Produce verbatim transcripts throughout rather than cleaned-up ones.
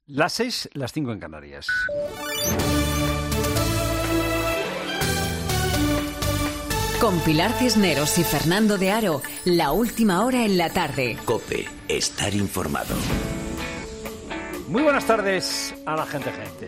Las seis, las cinco en Canarias. Con Pilar Cisneros y Fernando de Aro, la última hora en la tarde. COPE, estar informado. Muy buenas tardes a la gente gente.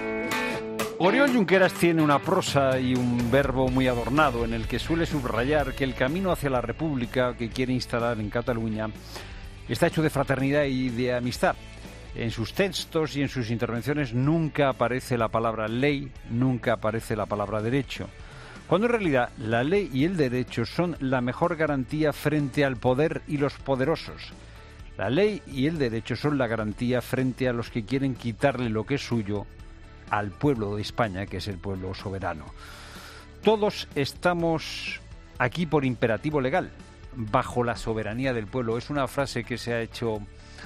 Oriol Junqueras tiene una prosa y un verbo muy adornado en el que suele subrayar que el camino hacia la república que quiere instalar en Cataluña está hecho de fraternidad y de amistad. En sus textos y en sus intervenciones nunca aparece la palabra ley, nunca aparece la palabra derecho, cuando en realidad la ley y el derecho son la mejor garantía frente al poder y los poderosos. La ley y el derecho son la garantía frente a los que quieren quitarle lo que es suyo al pueblo de España, que es el pueblo soberano. Todos estamos aquí por imperativo legal, bajo la soberanía del pueblo. Es una frase que se ha hecho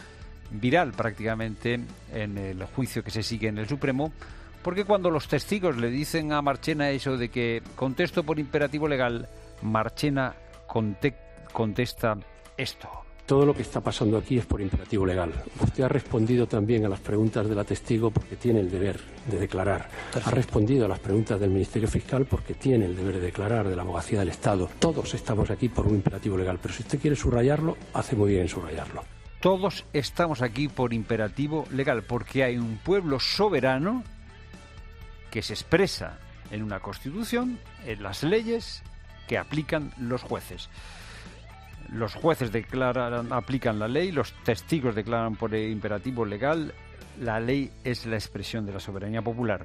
viral prácticamente en el juicio que se sigue en el Supremo, porque cuando los testigos le dicen a Marchena eso de que contesto por imperativo legal, Marchena conte- contesta esto. Todo lo que está pasando aquí es por imperativo legal. Usted ha respondido también a las preguntas de la testigo porque tiene el deber de declarar. Perfecto. Ha respondido a las preguntas del Ministerio Fiscal porque tiene el deber de declarar, de la Abogacía del Estado. Todos estamos aquí por un imperativo legal, pero si usted quiere subrayarlo, hace muy bien en subrayarlo. Todos estamos aquí por imperativo legal, porque hay un pueblo soberano que se expresa en una Constitución, en las leyes que aplican los jueces. Los jueces declaran, aplican la ley, los testigos declaran por imperativo legal. La ley es la expresión de la soberanía popular.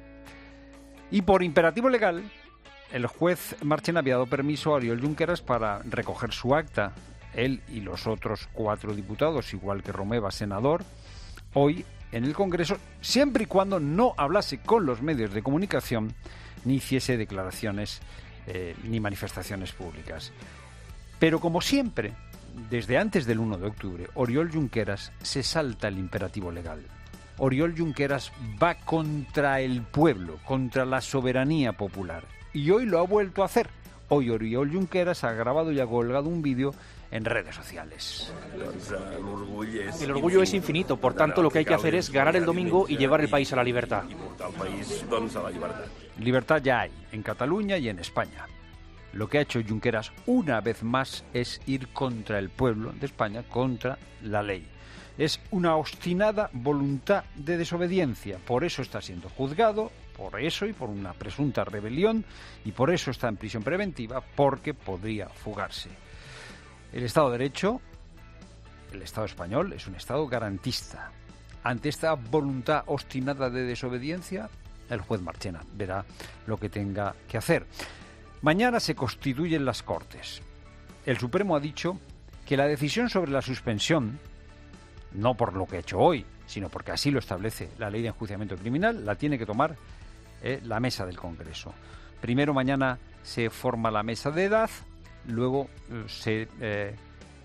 Y por imperativo legal, el juez Marchena había dado permiso a Oriol Junqueras para recoger su acta. Él y los otros cuatro diputados, igual que Romeva, senador, hoy en el Congreso, siempre y cuando no hablase con los medios de comunicación ni hiciese declaraciones eh, ni manifestaciones públicas. Pero como siempre, desde antes del uno de octubre, Oriol Junqueras se salta el imperativo legal. Oriol Junqueras va contra el pueblo, contra la soberanía popular. Y hoy lo ha vuelto a hacer. Hoy Oriol Junqueras ha grabado y ha colgado un vídeo en redes sociales. El orgullo es infinito, por tanto lo que hay que hacer es ganar el domingo y llevar el país a la libertad. Libertad ya hay, en Cataluña y en España. Lo que ha hecho Junqueras una vez más es ir contra el pueblo de España, contra la ley. Es una obstinada voluntad de desobediencia, por eso está siendo juzgado, por eso y por una presunta rebelión, y por eso está en prisión preventiva, porque podría fugarse. El Estado de Derecho, el Estado español, es un Estado garantista. Ante esta voluntad obstinada de desobediencia, el juez Marchena verá lo que tenga que hacer. Mañana se constituyen las Cortes. El Supremo ha dicho que la decisión sobre la suspensión, no por lo que ha hecho hoy, sino porque así lo establece la Ley de Enjuiciamiento Criminal, la tiene que tomar eh, la mesa del Congreso. Primero mañana se forma la mesa de edad, luego eh, se eh,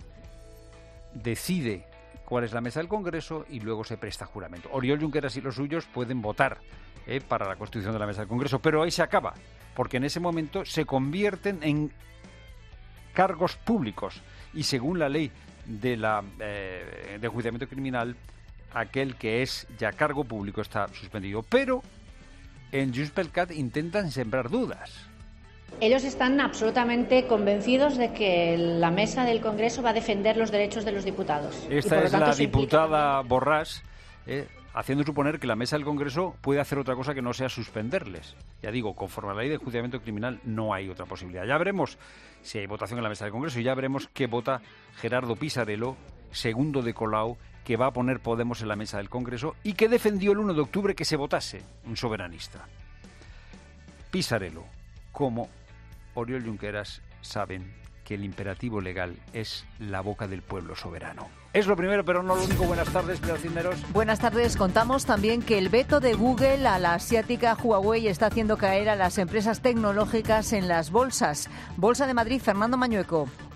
decide cuál es la mesa del Congreso y luego se presta juramento. Oriol Junqueras y los suyos pueden votar eh, para la constitución de la mesa del Congreso, pero ahí se acaba, porque en ese momento se convierten en cargos públicos y según la ley de la eh, de enjuiciamiento criminal, aquel que es ya cargo público está suspendido. Pero en Junts pel Cat intentan sembrar dudas. Ellos están absolutamente convencidos de que la mesa del Congreso va a defender los derechos de los diputados. Esta es la diputada Borràs, eh, haciendo suponer que la mesa del Congreso puede hacer otra cosa que no sea suspenderles. Ya digo, conforme a la ley de enjuiciamiento criminal no hay otra posibilidad. Ya veremos si hay votación en la mesa del Congreso y ya veremos qué vota Gerardo Pisarello, segundo de Colau, que va a poner Podemos en la mesa del Congreso y que defendió el uno de octubre que se votase un soberanista. Pisarello, como Oriol Junqueras, saben que el imperativo legal es la boca del pueblo soberano. Es lo primero, pero no lo único. Buenas tardes, Pilar Cisneros. Buenas tardes. Contamos también que el veto de Google a la asiática Huawei está haciendo caer a las empresas tecnológicas en las bolsas. Bolsa de Madrid, Fernando Mañueco.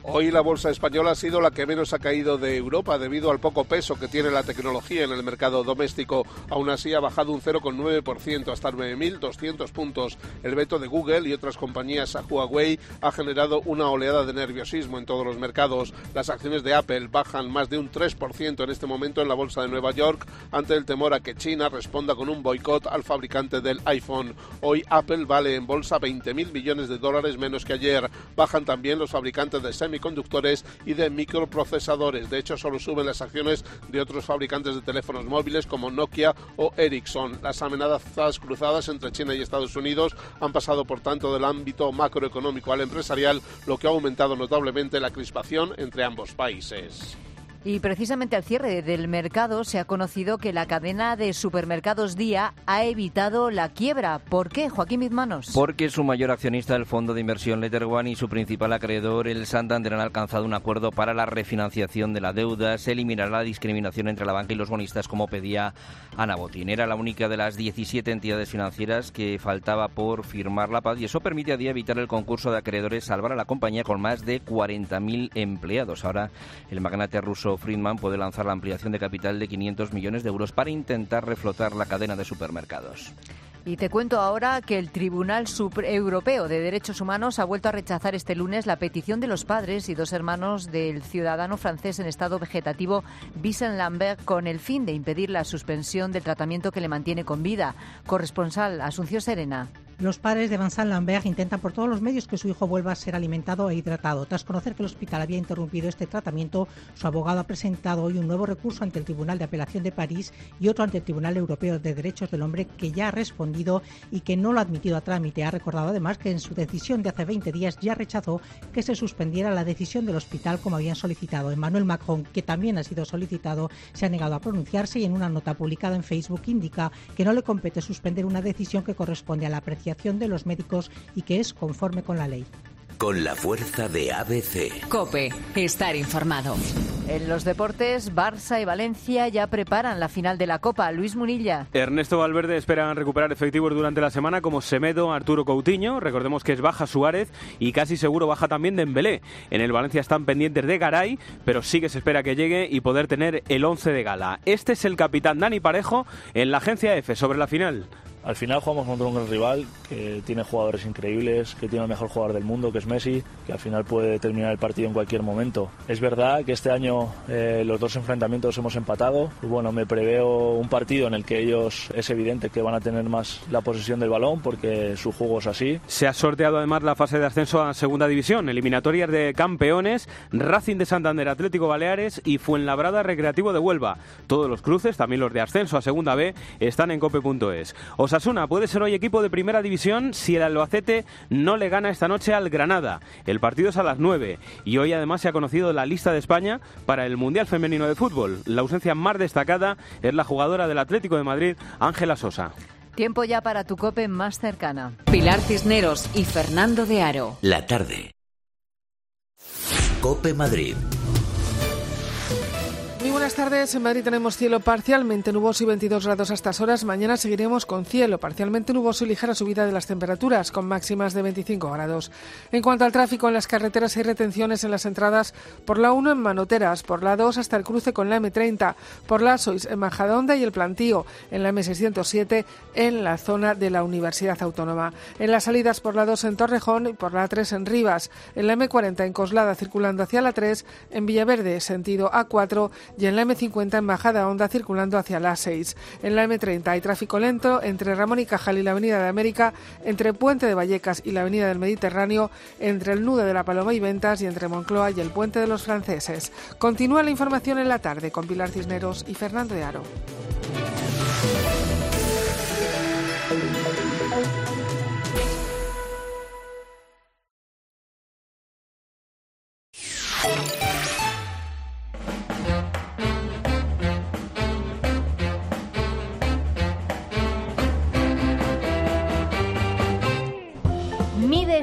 Hoy la bolsa española ha sido la que menos ha caído de Europa debido al poco peso que tiene la tecnología en el mercado doméstico. Aún así ha bajado un cero coma nueve por ciento hasta nueve mil doscientos puntos. El veto de Google y otras compañías a Huawei ha generado una oleada de nerviosismo en todos los mercados. Las acciones de Apple bajan más de un tres por ciento en este momento en la bolsa de Nueva York ante el temor a que China responda con un boicot al fabricante del iPhone. Hoy Apple vale en bolsa veinte mil millones de dólares menos que ayer. Bajan también los fabricantes de semiconductores conductores y de microprocesadores. De hecho, solo suben las acciones de otros fabricantes de teléfonos móviles como Nokia o Ericsson. Las amenazas cruzadas entre China y Estados Unidos han pasado, por tanto, del ámbito macroeconómico al empresarial, lo que ha aumentado notablemente la crispación entre ambos países. Y precisamente al cierre del mercado se ha conocido que la cadena de supermercados Día ha evitado la quiebra. ¿Por qué, Joaquín Bizmanos? Porque su mayor accionista, el fondo de inversión Letter One, y su principal acreedor, el Santander, han alcanzado un acuerdo para la refinanciación de la deuda. Se eliminará la discriminación entre la banca y los bonistas, como pedía Ana Botín. Era la única de las diecisiete entidades financieras que faltaba por firmar la paz, y eso permite a Día evitar el concurso de acreedores, salvar a la compañía con más de cuarenta mil empleados. Ahora el magnate ruso Friedman puede lanzar la ampliación de capital de quinientos millones de euros para intentar reflotar la cadena de supermercados. Y te cuento ahora que el Tribunal Europeo de Derechos Humanos ha vuelto a rechazar este lunes la petición de los padres y dos hermanos del ciudadano francés en estado vegetativo Vincent Lambert, con el fin de impedir la suspensión del tratamiento que le mantiene con vida. Corresponsal Asunción Serena. Los padres de Vincent Lambert intentan por todos los medios que su hijo vuelva a ser alimentado e hidratado. Tras conocer que el hospital había interrumpido este tratamiento, su abogado ha presentado hoy un nuevo recurso ante el Tribunal de Apelación de París y otro ante el Tribunal Europeo de Derechos del Hombre, que ya ha respondido y que no lo ha admitido a trámite. Ha recordado además que en su decisión de hace veinte días ya rechazó que se suspendiera la decisión del hospital como habían solicitado. Emmanuel Macron, que también ha sido solicitado, se ha negado a pronunciarse y en una nota publicada en Facebook indica que no le compete suspender una decisión que corresponde a la apreciación de los médicos y que es conforme con la ley. Con la fuerza de A B C. COPE, estar informado. En los deportes, Barça y Valencia ya preparan la final de la Copa. Luis Munilla. Ernesto Valverde espera recuperar efectivos durante la semana como Semedo, Arturo Coutinho. Recordemos que es baja Suárez y casi seguro baja también Dembélé. En el Valencia están pendientes de Garay, pero sí que se espera que llegue y poder tener el once de gala. Este es el capitán Dani Parejo en la agencia F sobre la final. Al final jugamos contra un gran rival que tiene jugadores increíbles, que tiene el mejor jugador del mundo, que es Messi, que al final puede terminar el partido en cualquier momento. Es verdad que este año eh, los dos enfrentamientos hemos empatado. Y bueno, me preveo un partido en el que ellos es evidente que van a tener más la posesión del balón porque su juego es así. Se ha sorteado además la fase de ascenso a Segunda División, eliminatorias de campeones, Racing de Santander, Atlético Baleares y Fuenlabrada Recreativo de Huelva. Todos los cruces, también los de ascenso a Segunda B, están en cope punto es. Osasuna puede ser hoy equipo de primera división si el Albacete no le gana esta noche al Granada. El partido es a las nueve y hoy además se ha conocido la lista de España para el Mundial Femenino de Fútbol. La ausencia más destacada es la jugadora del Atlético de Madrid, Ángela Sosa. Tiempo ya para tu COPE más cercana. Pilar Cisneros y Fernando de Aro. La tarde. COPE Madrid. Muy buenas tardes. En Madrid tenemos cielo parcialmente nuboso y veintidós grados a estas horas. Mañana seguiremos con cielo parcialmente nuboso y ligera subida de las temperaturas, con máximas de veinticinco grados. En cuanto al tráfico, en las carreteras hay retenciones en las entradas por la uno en Manoteras, por la dos hasta el cruce con la eme treinta, por la seis en Majadahonda y el Plantío, en la eme seiscientos siete en la zona de la Universidad Autónoma. En las salidas por la dos en Torrejón y por la tres en Rivas, en la eme cuarenta en Coslada circulando hacia la tres, en Villaverde sentido a cuatro y en la eme cincuenta en Majadahonda circulando hacia la seis. En la eme treinta hay tráfico lento entre Ramón y Cajal y la Avenida de América, entre Puente de Vallecas y la Avenida del Mediterráneo, entre el nudo de la Paloma y Ventas y entre Moncloa y el Puente de los Franceses. Continúa la información en la tarde con Pilar Cisneros y Fernando de Aro.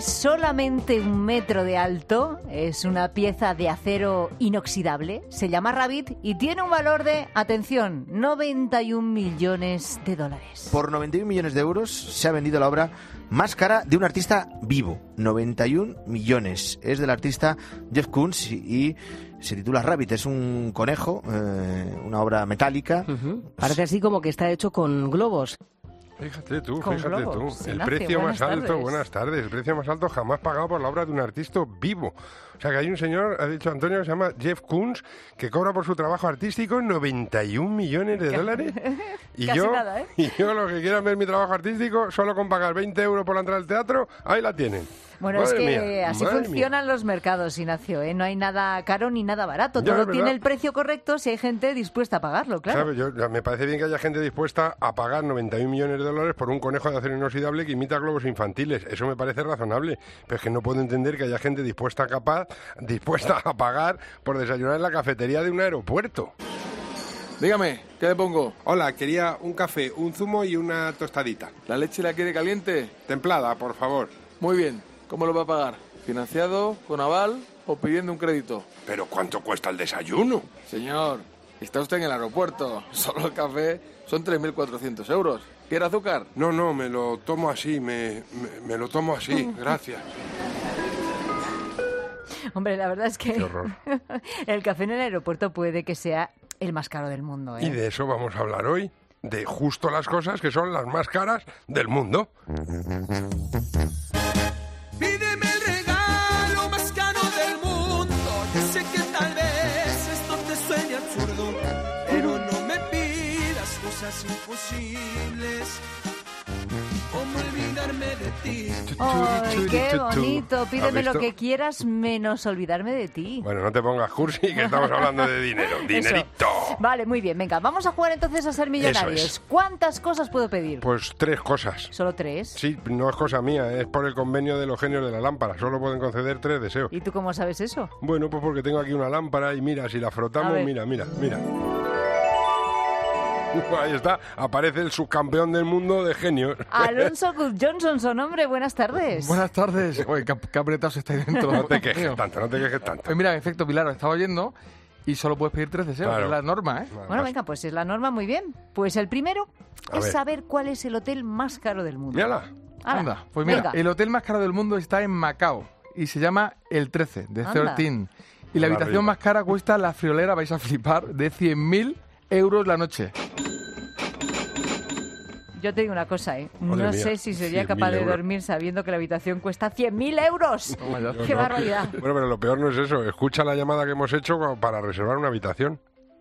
Mide solamente un metro de alto, es una pieza de acero inoxidable, se llama Rabbit y tiene un valor de, atención, noventa y un millones de dólares. Por noventa y un millones de euros se ha vendido la obra más cara de un artista vivo. noventa y un millones. Es del artista Jeff Koons y, y se titula Rabbit. Es un conejo, eh, una obra metálica. Uh-huh. Parece así como que está hecho con globos. Fíjate tú, Con fíjate globos. tú. El Ignacio, precio más buenas alto, tardes. buenas tardes, el precio más alto jamás pagado por la obra de un artista vivo. O sea que hay un señor, ha dicho Antonio, que se llama Jeff Koons, que cobra por su trabajo artístico noventa y un millones de dólares. Y Casi yo, nada, ¿eh? y yo, los que quieran ver mi trabajo artístico, solo con pagar veinte euros por la entrada al teatro, ahí la tienen. Bueno, Madre es que mía, así madre funcionan los mercados, Ignacio, ¿eh? No hay nada caro ni nada barato. Ya, Todo es tiene verdad. el precio correcto si hay gente dispuesta a pagarlo, claro. ¿Sabes? Yo, ya me parece bien que haya gente dispuesta a pagar noventa y un millones de dólares por un conejo de acero inoxidable que imita globos infantiles. Eso me parece razonable. Pero es que no puedo entender que haya gente dispuesta, capaz, dispuesta a pagar por desayunar en la cafetería de un aeropuerto. Dígame, ¿qué le pongo? Hola, quería un café, un zumo y una tostadita. ¿La leche la quiere caliente? Templada, por favor. Muy bien. ¿Cómo lo va a pagar? ¿Financiado, con aval o pidiendo un crédito? ¿Pero cuánto cuesta el desayuno? Señor, está usted en el aeropuerto. Solo el café son tres mil cuatrocientos euros. ¿Quiere azúcar? No, no, me lo tomo así, me, me, me lo tomo así, gracias. Hombre, la verdad es que Qué horror. el café en el aeropuerto puede que sea el más caro del mundo, ¿eh? Y de eso vamos a hablar hoy, de justo las cosas que son las más caras del mundo. Pídeme el regalo más caro del mundo. Yo sé que tal vez esto te suene absurdo, pero no me pidas cosas imposibles, como olvidarme de ti. ¡Ay, qué bonito! ¿Has Pídeme lo visto? que quieras menos olvidarme de ti. Bueno, no te pongas cursi, que estamos hablando de dinero. ¡Dinerito! Vale, muy bien. Venga, vamos a jugar entonces a ser millonarios. Eso es. ¿Cuántas cosas puedo pedir? Pues tres cosas. ¿Solo tres? Sí, no es cosa mía, es por el convenio de los genios de la lámpara. Solo pueden conceder tres deseos. ¿Y tú cómo sabes eso? Bueno, pues porque tengo aquí una lámpara y mira, si la A frotamos, ver. mira, mira, mira. Ahí está, aparece el subcampeón del mundo de genios. Alonso Good Johnson, su nombre. Buenas tardes. Buenas tardes. Oye, qué, qué apretados estáis dentro. No te Dios quejes mío. tanto, no te quejes tanto. Pues mira, en efecto, Pilar, lo estaba oyendo y solo puedes pedir tres deseos. Claro. Es la norma, ¿eh? Bueno, venga, pues es la norma, muy bien. Pues el primero A es ver. saber cuál es el hotel más caro del mundo. Mírala. Hala, Anda, pues mira, venga. el hotel más caro del mundo está en Macao y se llama El trece, de Anda. trece. Y la Hola, habitación arriba. más cara cuesta, la friolera, vais a flipar, de cien mil euros la noche. Yo te digo una cosa, ¿eh? Madre No mía, sé si sería cien mil capaz de euros. dormir sabiendo que la habitación cuesta cien mil euros. ¡Qué No, no. barbaridad! Bueno, pero lo peor no es eso. Escucha la llamada que hemos hecho para reservar una habitación.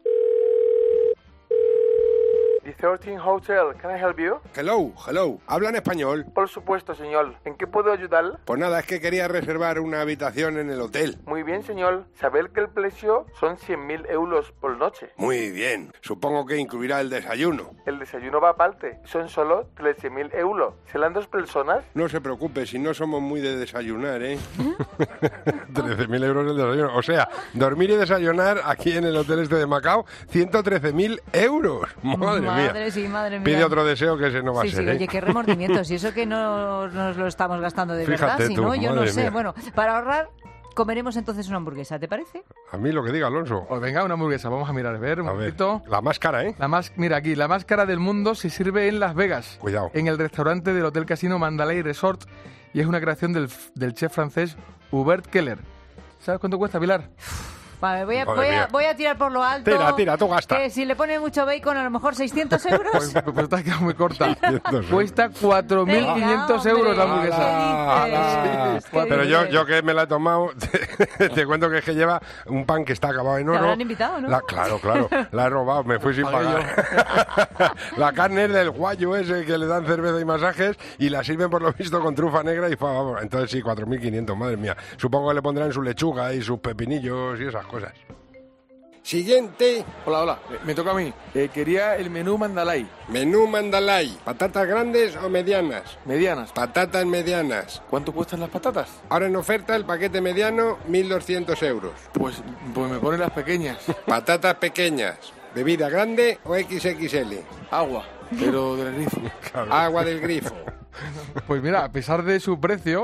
The trece Hotel, can I help you? Hello, hello. ¿Hablan español? Por supuesto, señor. ¿En qué puedo ayudar? Pues nada, es que quería reservar una habitación en el hotel. Muy bien, señor. Saber que el precio son cien mil euros por noche. Muy bien. Supongo que incluirá el desayuno. El desayuno va aparte. Son solo trece mil euros. ¿Serán dos personas? No se preocupe, si no somos muy de desayunar, ¿eh? trece mil euros el desayuno. O sea, dormir y desayunar aquí en el hotel este de Macao, ciento trece mil euros. Madre, mía. Madre, sí, madre mía. Pide otro deseo que ese no va sí, a ser, sí, ¿eh? oye, qué remordimientos. Y eso que no nos lo estamos gastando de Fíjate verdad, si tú, no, yo no madre sé. mía. Bueno, para ahorrar, comeremos entonces una hamburguesa, ¿te parece? A mí lo que diga Alonso. Pues venga, una hamburguesa. Vamos a mirar, a ver un A ver, poquito. la más cara, ¿eh? La más, mira aquí, la más cara del mundo se sirve en Las Vegas. Cuidado. En el restaurante del Hotel Casino Mandalay Resort y es una creación del, del chef francés Hubert Keller. ¿Sabes cuánto cuesta, Pilar? Vale, voy a, Madre voy, a, mía. voy a tirar por lo alto. Tira, tira, tú gasta. Que si le pone mucho bacon, a lo mejor seiscientos euros. Pues, pues te has quedado muy corta. seiscientos Cuesta cuatro mil quinientos Venga, euros la hombre. hamburguesa. Ah, dices? ¿Qué pero yo, dices? yo que me la he tomado, te, te cuento que es que lleva un pan que está acabado en Te oro. habrán invitado, ¿no? La- claro, claro, la he robado, me fui sin Pagué pagar. La carne es del guayo ese que le dan cerveza y masajes y la sirven por lo visto con trufa negra y fa- vamos, entonces sí, cuatro mil quinientos, madre mía. Supongo que le pondrán su lechuga y sus pepinillos y esas cosas. Siguiente. Hola, hola. Eh, Me toca a mí. Eh, quería el menú Mandalay. Menú Mandalay. ¿Patatas grandes o medianas? Medianas. Patatas medianas. ¿Cuánto cuestan las patatas? Ahora en oferta el paquete mediano, mil doscientos euros. Pues, pues me ponen las pequeñas. Patatas pequeñas. ¿Bebida grande o equis equis ele? Agua, pero del grifo. Agua del grifo. Pues mira, a pesar de su precio,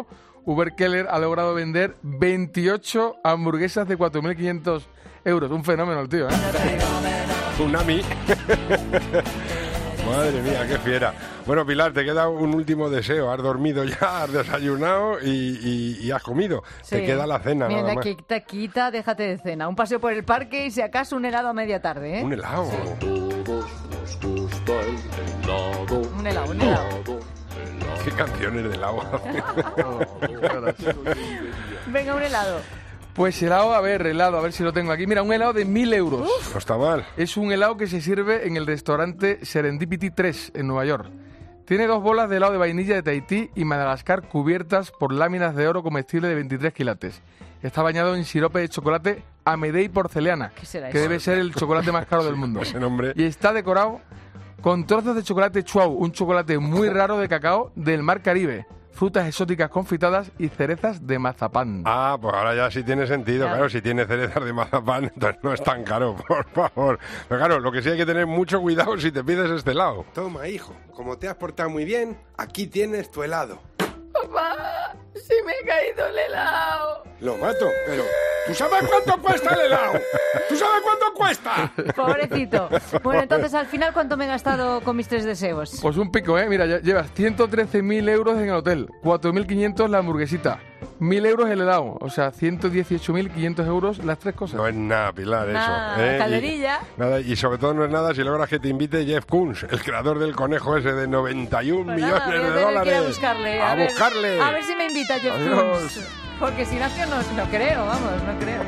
Hubert Keller ha logrado vender veintiocho hamburguesas de cuatro mil quinientos euros. Un fenómeno el tío, ¿eh? Tsunami. Madre mía, qué fiera. Bueno, Pilar, te queda un último deseo. Has dormido ya, has desayunado y, y, y has comido. Sí. Te queda la cena, Mira, nada más. quita, quita, déjate de cena. Un paseo por el parque y si acaso un helado a media tarde, ¿eh? Un helado. Sí. Un helado, un helado. Qué canciones de helado. Venga, un helado. Pues helado, a ver, helado, a ver si lo tengo aquí. Mira, un helado de mil euros. Uf, no está mal. Es un helado que se sirve en el restaurante Serendipity tres, en Nueva York. Tiene dos bolas de helado de vainilla de Tahití y Madagascar cubiertas por láminas de oro comestible de veintitrés quilates. Está bañado en sirope de chocolate Amedei porcelana, ¿Qué será que eso? debe ser el chocolate más caro del mundo. Ese nombre. Y está decorado con trozos de chocolate chuau, un chocolate muy raro de cacao del mar Caribe, frutas exóticas confitadas y cerezas de mazapán. Ah, pues ahora ya sí tiene sentido. Claro. Claro, si tiene cerezas de mazapán, entonces no es tan caro, por favor. Pero claro, lo que sí hay que tener mucho cuidado si te pides este helado. Toma, hijo, como te has portado muy bien, aquí tienes tu helado. Papá, si me he caído el helado. Lo mato, pero ¿tú sabes cuánto cuesta el helado? ¿Tú sabes cuánto cuesta? Pobrecito. Bueno, entonces al final, ¿cuánto me he gastado con mis tres deseos? Pues un pico, ¿eh? Mira, ya llevas ciento trece mil euros en el hotel, cuatro mil quinientos la hamburguesita, mil euros el helado, o sea, ciento dieciocho mil quinientos euros las tres cosas. No es nada, Pilar, Nada, eso. ¿eh? calderilla. Y, nada, y sobre todo no es nada si logras que te invite Jeff Koons, el creador del conejo ese de noventa y un Pues millones nada, voy a de tener que dólares. ir a buscarle. A, ver- buscarle. A ver si me invita Jeff Adiós. Koons. Porque si Ignacio no, no creo, vamos, no creo.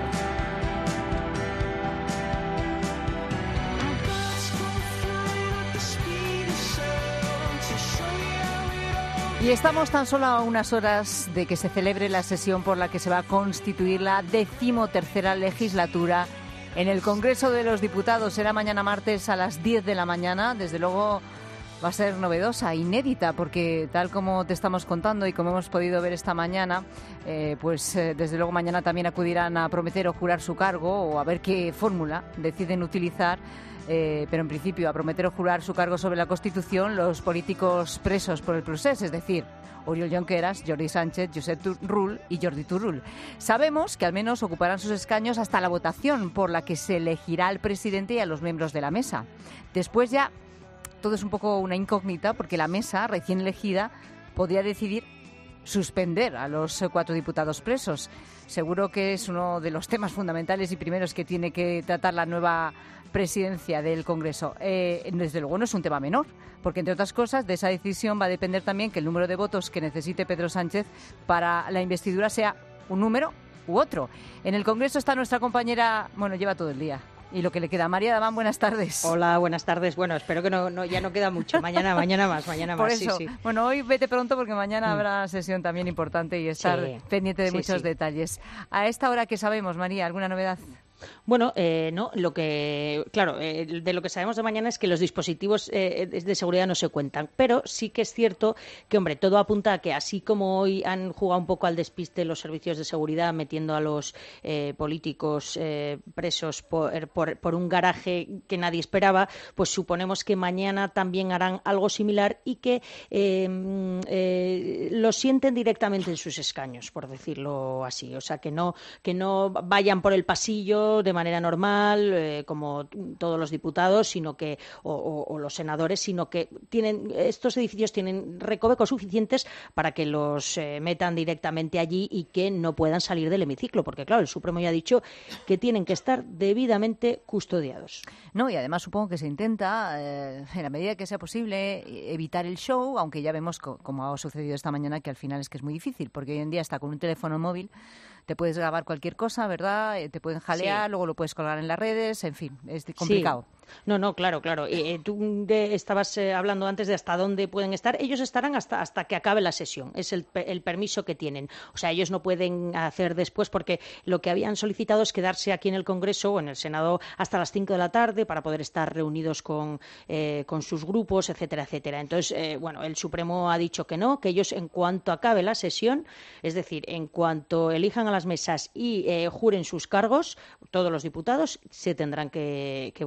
Y estamos tan solo a unas horas de que se celebre la sesión por la que se va a constituir la decimotercera legislatura en el Congreso de los Diputados. Será mañana martes a las diez de la mañana. Desde luego va a ser novedosa, inédita, porque tal como te estamos contando y como hemos podido ver esta mañana, eh, pues eh, desde luego mañana también acudirán a prometer o jurar su cargo o a ver qué fórmula deciden utilizar. Eh, pero en principio a prometer o jurar su cargo sobre la Constitución los políticos presos por el procés, es decir, Oriol Junqueras, Jordi Sánchez, Josep Rull y Jordi Turull. Sabemos que al menos ocuparán sus escaños hasta la votación por la que se elegirá al presidente y a los miembros de la mesa. Después ya todo es un poco una incógnita porque la mesa recién elegida podría decidir suspender a los cuatro diputados presos. Seguro que es uno de los temas fundamentales y primeros que tiene que tratar la nueva presidencia del Congreso. Eh, desde luego no es un tema menor, porque entre otras cosas de esa decisión va a depender también que el número de votos que necesite Pedro Sánchez para la investidura sea un número u otro. En el Congreso está nuestra compañera, bueno, lleva todo el día. Y lo que le queda. María Damán, buenas tardes. Hola, buenas tardes. Bueno, espero que no, no ya no queda mucho. Mañana, mañana más, mañana Por más. eso, sí, sí. bueno, hoy vete pronto porque mañana Mm. habrá sesión también importante y estar Sí. pendiente de Sí, muchos sí. detalles. A esta hora, ¿qué sabemos, María? ¿Alguna novedad? Bueno, eh, no, lo que, claro, eh, de lo que sabemos de mañana es que los dispositivos eh, de seguridad no se cuentan, pero sí que es cierto que, hombre, todo apunta a que así como hoy han jugado un poco al despiste los servicios de seguridad metiendo a los eh, políticos eh, presos por, por, por un garaje que nadie esperaba, pues suponemos que mañana también harán algo similar y que eh, eh, lo sienten directamente en sus escaños, por decirlo así, o sea, que no, que no vayan por el pasillo de manera normal, eh, como todos los diputados, sino que o, o, o los senadores, sino que tienen estos edificios tienen recovecos suficientes para que los eh, metan directamente allí y que no puedan salir del hemiciclo, porque claro, el Supremo ya ha dicho que tienen que estar debidamente custodiados. No, y además supongo que se intenta, eh, en la medida que sea posible, evitar el show, aunque ya vemos, co- como ha sucedido esta mañana, que al final es que es muy difícil, porque hoy en día hasta con un teléfono móvil te puedes grabar cualquier cosa, ¿verdad? Eh, Te pueden jalear, Sí. luego lo puedes colgar en las redes, en fin, es complicado. Sí. No, no, claro, claro. Eh, eh, tú de- estabas eh, hablando antes de hasta dónde pueden estar. Ellos estarán hasta, hasta que acabe la sesión. Es el, pe- el permiso que tienen. O sea, ellos no pueden hacer después porque lo que habían solicitado es quedarse aquí en el Congreso o en el Senado hasta las cinco de la tarde para poder estar reunidos con, eh, con sus grupos, etcétera, etcétera. Entonces, eh, bueno, el Supremo ha dicho que no, que ellos en cuanto acabe la sesión, es decir, en cuanto elijan a las mesas y eh, juren sus cargos, todos los diputados se tendrán que, que volver a la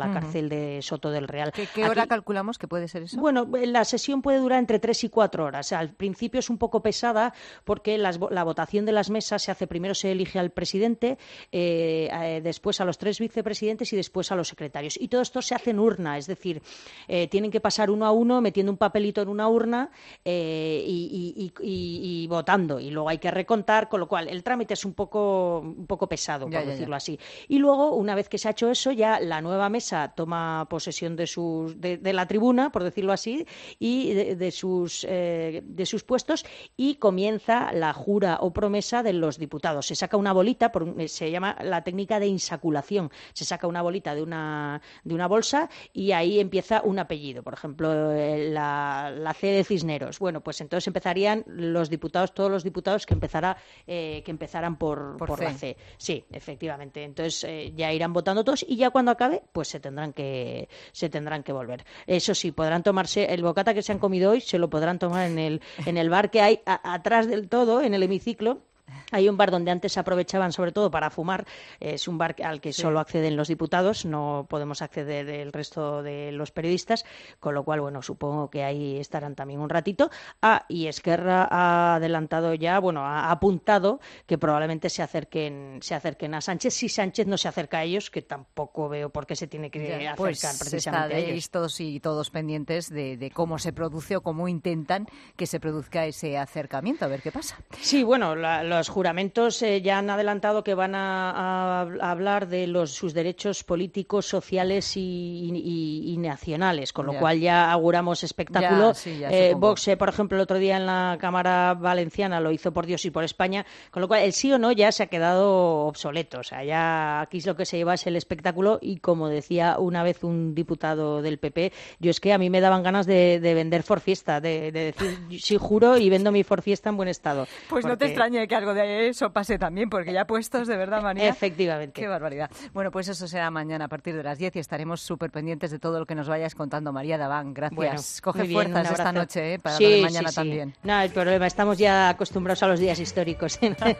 uh-huh. cárcel de Soto del Real. ¿Qué, qué hora Aquí, calculamos que puede ser eso? Bueno, la sesión puede durar entre tres y cuatro horas. Al principio es un poco pesada porque las, la votación de las mesas se hace, primero se elige al presidente, eh, eh, después a los tres vicepresidentes y después a los secretarios. Y todo esto se hace en urna, es decir, eh, tienen que pasar uno a uno metiendo un papelito en una urna eh, y, y, y, y votando. Y luego hay que recontar, con lo cual el trámite es un poco, un poco pesado, por ya, ya, decirlo ya. así. Y luego, una vez que se ha hecho eso, ya la nueva mesa toma posesión de, sus, de, de la tribuna, por decirlo así, y de, de, sus, eh, de sus puestos, y comienza la jura o promesa de los diputados. Se saca una bolita, por, se llama la técnica de insaculación. Se saca una bolita de una, de una bolsa y ahí empieza un apellido. Por ejemplo, la, la C de Cisneros. Bueno, pues entonces empezarían los diputados, todos los diputados que empezara, eh, que empezaran por, por, por la C. Sí, efectivamente. Entonces eh, ya irán votando todos y ya cuando acabe, pues se tendrán que se tendrán que volver. Eso sí, podrán tomarse el bocata que se han comido hoy, se lo podrán tomar en el en el bar que hay a, atrás del todo, en el hemiciclo. Hay un bar donde antes se aprovechaban sobre todo para fumar, es un bar al que sí. solo acceden los diputados, no podemos acceder el resto de los periodistas, con lo cual, bueno, supongo que ahí estarán también un ratito. Ah, y Esquerra ha adelantado ya, bueno, ha apuntado que probablemente se acerquen se acerquen a Sánchez, si Sánchez no se acerca a ellos, que tampoco veo por qué se tiene que ya, acercar pues precisamente a ellos. Todos y todos pendientes de, de cómo se produce o cómo intentan que se produzca ese acercamiento, a ver qué pasa. Sí, bueno, la, los juramentos eh, ya han adelantado que van a, a, a hablar de los, sus derechos políticos, sociales y, y, y nacionales, con lo ya. cual ya auguramos espectáculo. Ya, sí, ya eh, Vox, eh, por ejemplo, el otro día en la Cámara Valenciana lo hizo por Dios y por España, con lo cual el sí o no ya se ha quedado obsoleto. O sea, ya aquí lo que se lleva es el espectáculo y, como decía una vez un diputado del P P, yo es que a mí me daban ganas de, de vender Ford Fiesta, de, de decir, sí juro y vendo mi Ford Fiesta en buen estado. Pues porque... no te extrañe que algo de eso pase también, porque ya puestos, de verdad, María. Efectivamente. Qué barbaridad. Bueno, pues eso será mañana a partir de las diez y estaremos súper pendientes de todo lo que nos vayas contando, María Daván. Gracias. Bueno, Coge bien, fuerzas esta noche, ¿eh? Para sí, lo de mañana sí, sí. también. No hay problema, estamos ya acostumbrados a los días históricos.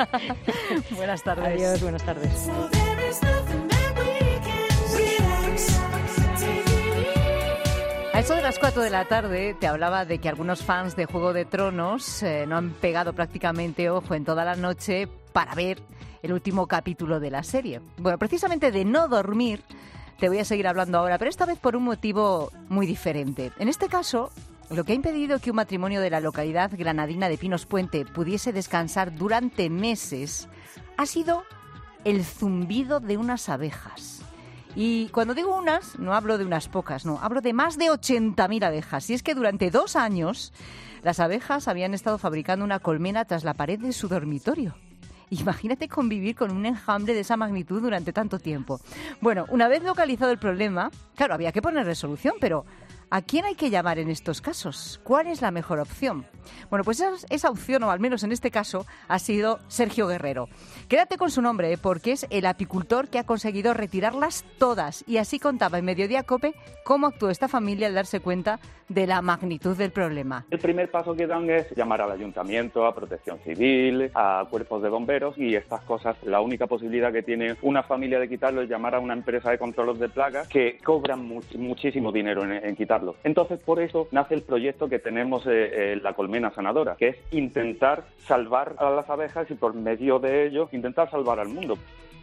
Buenas tardes. Adiós, buenas tardes. A eso de las cuatro de la tarde te hablaba de que algunos fans de Juego de Tronos eh, no han pegado prácticamente ojo en toda la noche para ver el último capítulo de la serie. Bueno, precisamente de no dormir te voy a seguir hablando ahora, pero esta vez por un motivo muy diferente. En este caso, lo que ha impedido que un matrimonio de la localidad granadina de Pinos Puente pudiese descansar durante meses ha sido el zumbido de unas abejas. Y cuando digo unas, no hablo de unas pocas, no, hablo de más de ochenta mil abejas. Y es que durante dos años las abejas habían estado fabricando una colmena tras la pared de su dormitorio. Imagínate convivir con un enjambre de esa magnitud durante tanto tiempo. Bueno, una vez localizado el problema, claro, había que ponerle solución, pero ¿a quién hay que llamar en estos casos? ¿Cuál es la mejor opción? Bueno, pues esa, esa opción, o al menos en este caso, ha sido Sergio Guerrero. Quédate con su nombre, ¿eh? Porque es el apicultor que ha conseguido retirarlas todas. Y así contaba en Mediodía COPE cómo actuó esta familia al darse cuenta de la magnitud del problema. El primer paso que dan es llamar al ayuntamiento, a Protección Civil, a cuerpos de bomberos y estas cosas. La única posibilidad que tiene una familia de quitarlo es llamar a una empresa de controles de plagas que cobran much- muchísimo dinero en, en quitarlo. Entonces, por eso nace el proyecto que tenemos, eh, eh, la colmena sanadora, que es intentar salvar a las abejas y por medio de ello intentar salvar al mundo.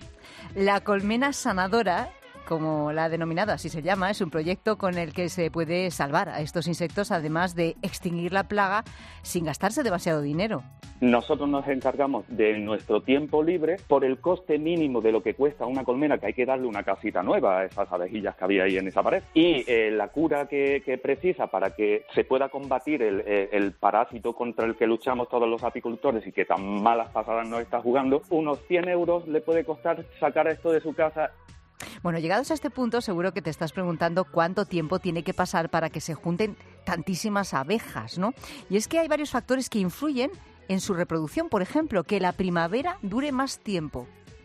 La colmena sanadora, como la ha denominado, así se llama, es un proyecto con el que se puede salvar a estos insectos, además de extinguir la plaga sin gastarse demasiado dinero. Nosotros nos encargamos de nuestro tiempo libre por el coste mínimo de lo que cuesta una colmena, que hay que darle una casita nueva a esas abejillas que había ahí en esa pared. Y eh, la cura que, que precisa para que se pueda combatir el, el, el parásito contra el que luchamos todos los apicultores y que tan malas pasadas nos está jugando, unos cien euros le puede costar sacar esto de su casa. Bueno, llegados a este punto, seguro que te estás preguntando cuánto tiempo tiene que pasar para que se junten tantísimas abejas, ¿no? Y es que hay varios factores que influyen en su reproducción. Por ejemplo, que la primavera dure más tiempo.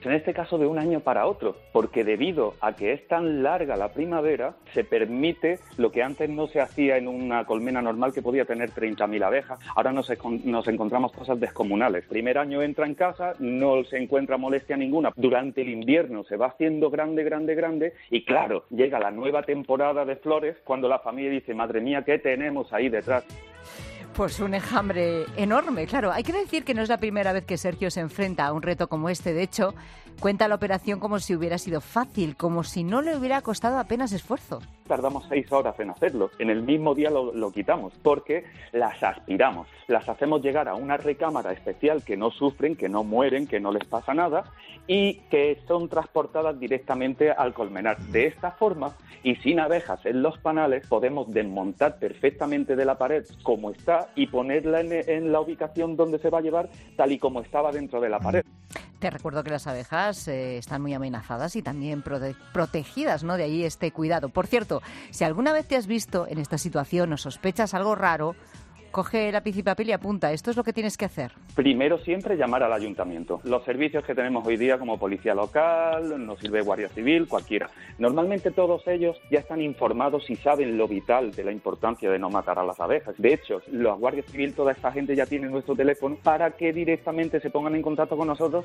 En este caso de un año para otro, porque debido a que es tan larga la primavera, se permite lo que antes no se hacía en una colmena normal que podía tener treinta mil abejas. Ahora nos, nos encontramos cosas descomunales. Primer año entra en casa, no se encuentra molestia ninguna. Durante el invierno se va haciendo grande, grande, grande y claro, llega la nueva temporada de flores cuando la familia dice, madre mía, ¿qué tenemos ahí detrás? Pues un enjambre enorme, claro. Hay que decir que no es la primera vez que Sergio se enfrenta a un reto como este. De hecho, cuenta la operación como si hubiera sido fácil, como si no le hubiera costado apenas esfuerzo. Tardamos seis horas en hacerlo. En el mismo día lo, lo quitamos, porque las aspiramos. Las hacemos llegar a una recámara especial que no sufren, que no mueren, que no les pasa nada y que son transportadas directamente al colmenar. De esta forma, y sin abejas en los panales, podemos desmontar perfectamente de la pared como está y ponerla en, en la ubicación donde se va a llevar tal y como estaba dentro de la pared. Te recuerdo que las abejas eh, están muy amenazadas y también prote- protegidas, ¿no? De ahí este cuidado. Por cierto, si alguna vez te has visto en esta situación o sospechas algo raro, coge lápiz y papel y apunta. Esto es lo que tienes que hacer. Primero siempre llamar al ayuntamiento. Los servicios que tenemos hoy día como policía local, nos sirve Guardia Civil, cualquiera. Normalmente todos ellos ya están informados y saben lo vital de la importancia de no matar a las abejas. De hecho, la Guardia Civil, toda esta gente ya tiene nuestro teléfono para que directamente se pongan en contacto con nosotros.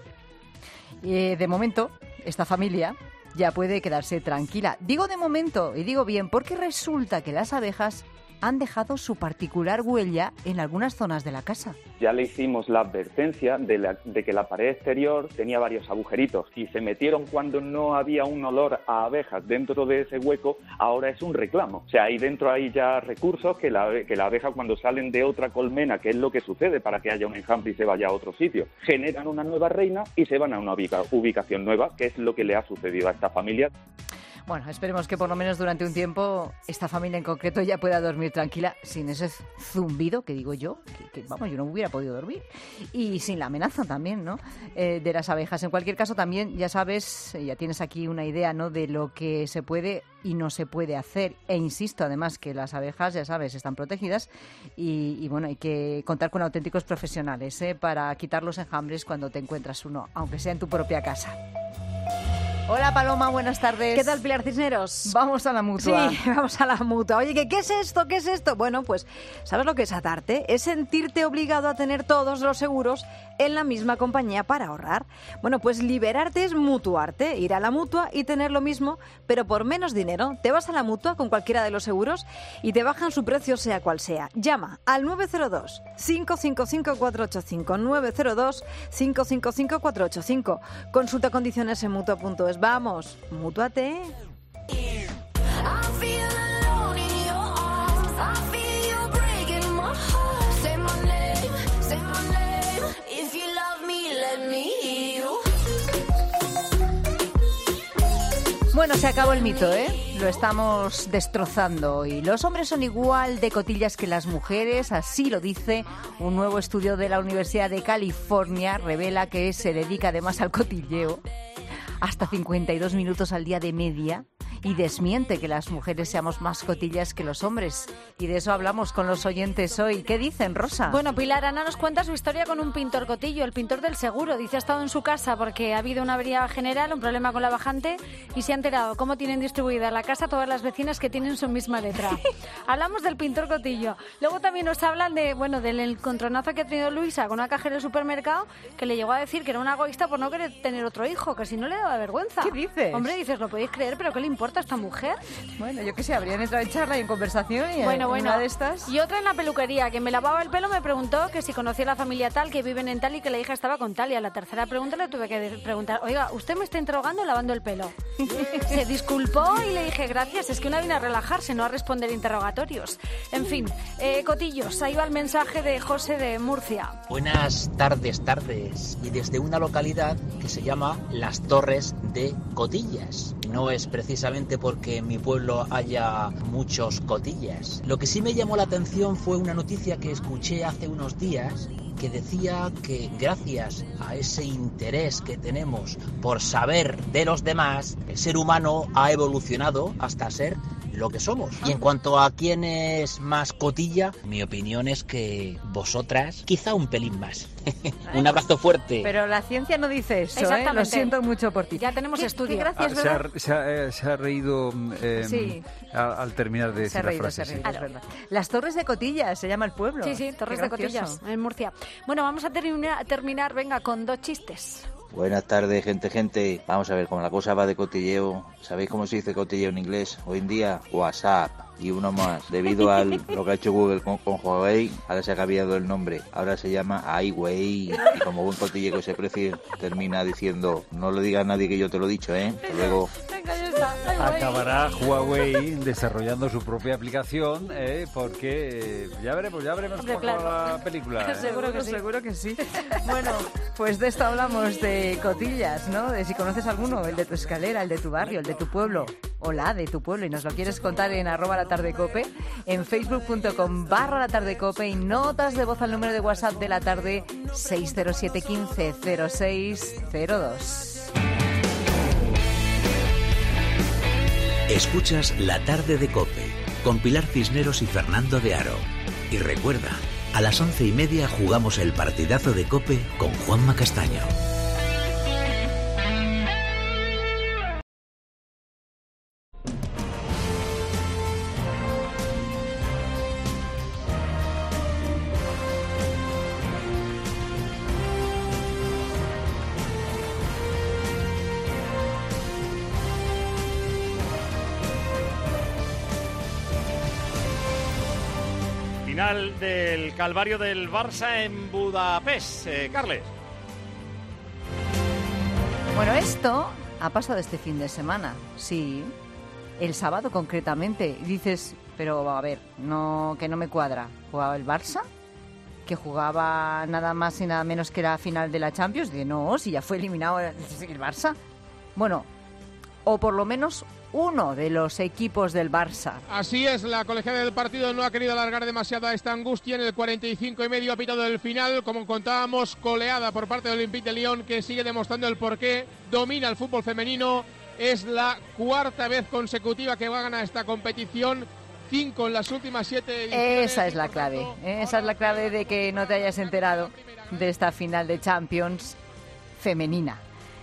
Eh, de momento, esta familia ya puede quedarse tranquila. Digo de momento, y digo bien, porque resulta que las abejas han dejado su particular huella en algunas zonas de la casa. Ya le hicimos la advertencia de, la, de que la pared exterior tenía varios agujeritos y se metieron cuando no había un olor a abejas dentro de ese hueco. Ahora es un reclamo. O sea, ahí dentro hay ya recursos que la, que la abeja cuando salen de otra colmena, que es lo que sucede para que haya un enjambre y se vaya a otro sitio, generan una nueva reina y se van a una ubica, ubicación nueva, que es lo que le ha sucedido a esta familia. Bueno, esperemos que por lo menos durante un tiempo esta familia en concreto ya pueda dormir tranquila sin ese zumbido que digo yo, que, que vamos, yo no hubiera podido dormir. Y sin la amenaza también, ¿no? Eh, de las abejas. En cualquier caso también ya sabes, ya tienes aquí una idea, ¿no? De lo que se puede y no se puede hacer. E insisto además que las abejas, ya sabes, están protegidas y, y bueno, hay que contar con auténticos profesionales, ¿eh? Para quitar los enjambres cuando te encuentras uno, aunque sea en tu propia casa. Hola Paloma, buenas tardes. ¿Qué tal, Pilar Cisneros? Vamos a la Mutua. Sí, vamos a la Mutua. Oye, ¿qué, ¿qué es esto? ¿Qué es esto? Bueno, pues, ¿sabes lo que es atarte? Es sentirte obligado a tener todos los seguros en la misma compañía para ahorrar. Bueno, pues liberarte es mutuarte, ir a la Mutua y tener lo mismo, pero por menos dinero. Te vas a la Mutua con cualquiera de los seguros y te bajan su precio sea cual sea. Llama al nueve cero dos, cinco cinco cinco, cuatro ocho cinco, nueve cero dos, cinco cinco cinco, cuatro ocho cinco. Consulta condiciones en mutua punto es. Vamos, mútuate. Bueno, se acabó el mito, ¿eh? Lo estamos destrozando y los hombres son igual de cotillas que las mujeres, así lo dice un nuevo estudio de la Universidad de California, revela que se dedica además al cotilleo hasta cincuenta y dos minutos al día de media y desmiente que las mujeres seamos más cotillas que los hombres. Y de eso hablamos con los oyentes hoy. ¿Qué dicen, Rosa? Bueno, Pilar, Ana nos cuenta su historia con un pintor cotillo, el pintor del seguro. Dice ha estado en su casa porque ha habido una avería general, un problema con la bajante y se ha enterado cómo tienen distribuida la casa todas las vecinas que tienen su misma letra. Hablamos del pintor cotillo. Luego también nos hablan de, bueno, del encontronazo que ha tenido Luisa con una cajera del supermercado que le llegó a decir que era una egoísta por no querer tener otro hijo, que si no le daba vergüenza. ¿Qué dices? Hombre, dices, lo podéis creer, pero ¿qué le importa a esta mujer? Bueno, yo qué sé, habrían entrado en charla y en conversación y bueno, en bueno. una de estas. Y otra en la peluquería, que me lavaba el pelo, me preguntó que si conocía a la familia tal, que viven en tal y que la hija estaba con tal. Y a la tercera pregunta le tuve que preguntar, oiga, ¿usted me está interrogando o lavando el pelo? Se disculpó y le dije, gracias, es que una viene a relajarse, no a responder interrogatorios. En fin, eh, cotillos, ahí va el mensaje de José de Murcia. Buenas tardes, tardes. Y desde una localidad que se llama Las Torres de Cotillas. No es precisamente porque en mi pueblo haya muchos cotillas. Lo que sí me llamó la atención fue una noticia que escuché hace unos días que decía que gracias a ese interés que tenemos por saber de los demás, el ser humano ha evolucionado hasta ser lo que somos. Y en cuanto a quién es más cotilla, mi opinión es que vosotras, quizá un pelín más. Un abrazo fuerte. Pero la ciencia no dice eso, ¿eh? Exactamente. Lo siento mucho por ti. Ya tenemos ¿Qué, estudio. qué gracias, Ah, se, ¿verdad? ha, se, ha, eh, se ha reído eh, Sí. a- al terminar de Se ha decir la reído, frase. se ha sí. reído, es verdad. Las Torres de Cotillas se llama el pueblo. Sí, sí, Qué Torres de gracioso. Cotillas, en Murcia. Bueno, vamos a terminar, terminar, venga, con dos chistes. Buenas tardes, gente, gente. Vamos a ver, como la cosa va de cotilleo, ¿sabéis cómo se dice cotilleo en inglés? Hoy en día, WhatsApp. Y uno más, debido a lo que ha hecho Google con, con Huawei, ahora se ha cambiado el nombre. Ahora se llama iWay. Y como buen cotilleo ese precio, termina diciendo, no lo diga a nadie que yo te lo he dicho, ¿eh? Hasta luego. Venga, ya está. Ay, güey. Acabará Huawei desarrollando su propia aplicación, eh, porque eh, ya veremos, ya veremos Hombre, cómo claro. acaba la película. ¿eh? Seguro que sí. Seguro que sí. Bueno, pues de esto hablamos de cotillas, ¿no? De si conoces alguno, el de tu escalera, el de tu barrio, el de tu pueblo, o la de tu pueblo, y nos lo quieres contar en arroba la tarde cope, en facebook punto com barra la tarde cope, y notas de voz al número de WhatsApp de la tarde seis cero siete uno cinco cero seis cero dos. Escuchas La Tarde de COPE con Pilar Cisneros y Fernando de Aro. Y recuerda, a las once y media jugamos el partidazo de COPE con Juanma Castaño. Final del calvario del Barça en Budapest. Eh, Carles. Bueno, esto ha pasado este fin de semana, sí, el sábado concretamente. Dices, pero a ver, no, que no me cuadra. ¿Jugaba el Barça? ¿Que jugaba nada más y nada menos que la final de la Champions? Dice, no, si ya fue eliminado el Barça. Bueno, o por lo menos uno de los equipos del Barça. Así es, la colegiada del partido no ha querido alargar demasiado esta angustia. En el cuarenta y cinco y medio ha pitado el final, como contábamos, coleada por parte del Olympique de Lyon, que sigue demostrando el porqué, domina el fútbol femenino. Es la cuarta vez consecutiva que va a ganar esta competición, cinco en las últimas siete ediciones. Esa es la clave, ¿eh? Esa es la clave de que no te hayas enterado de esta final de Champions femenina.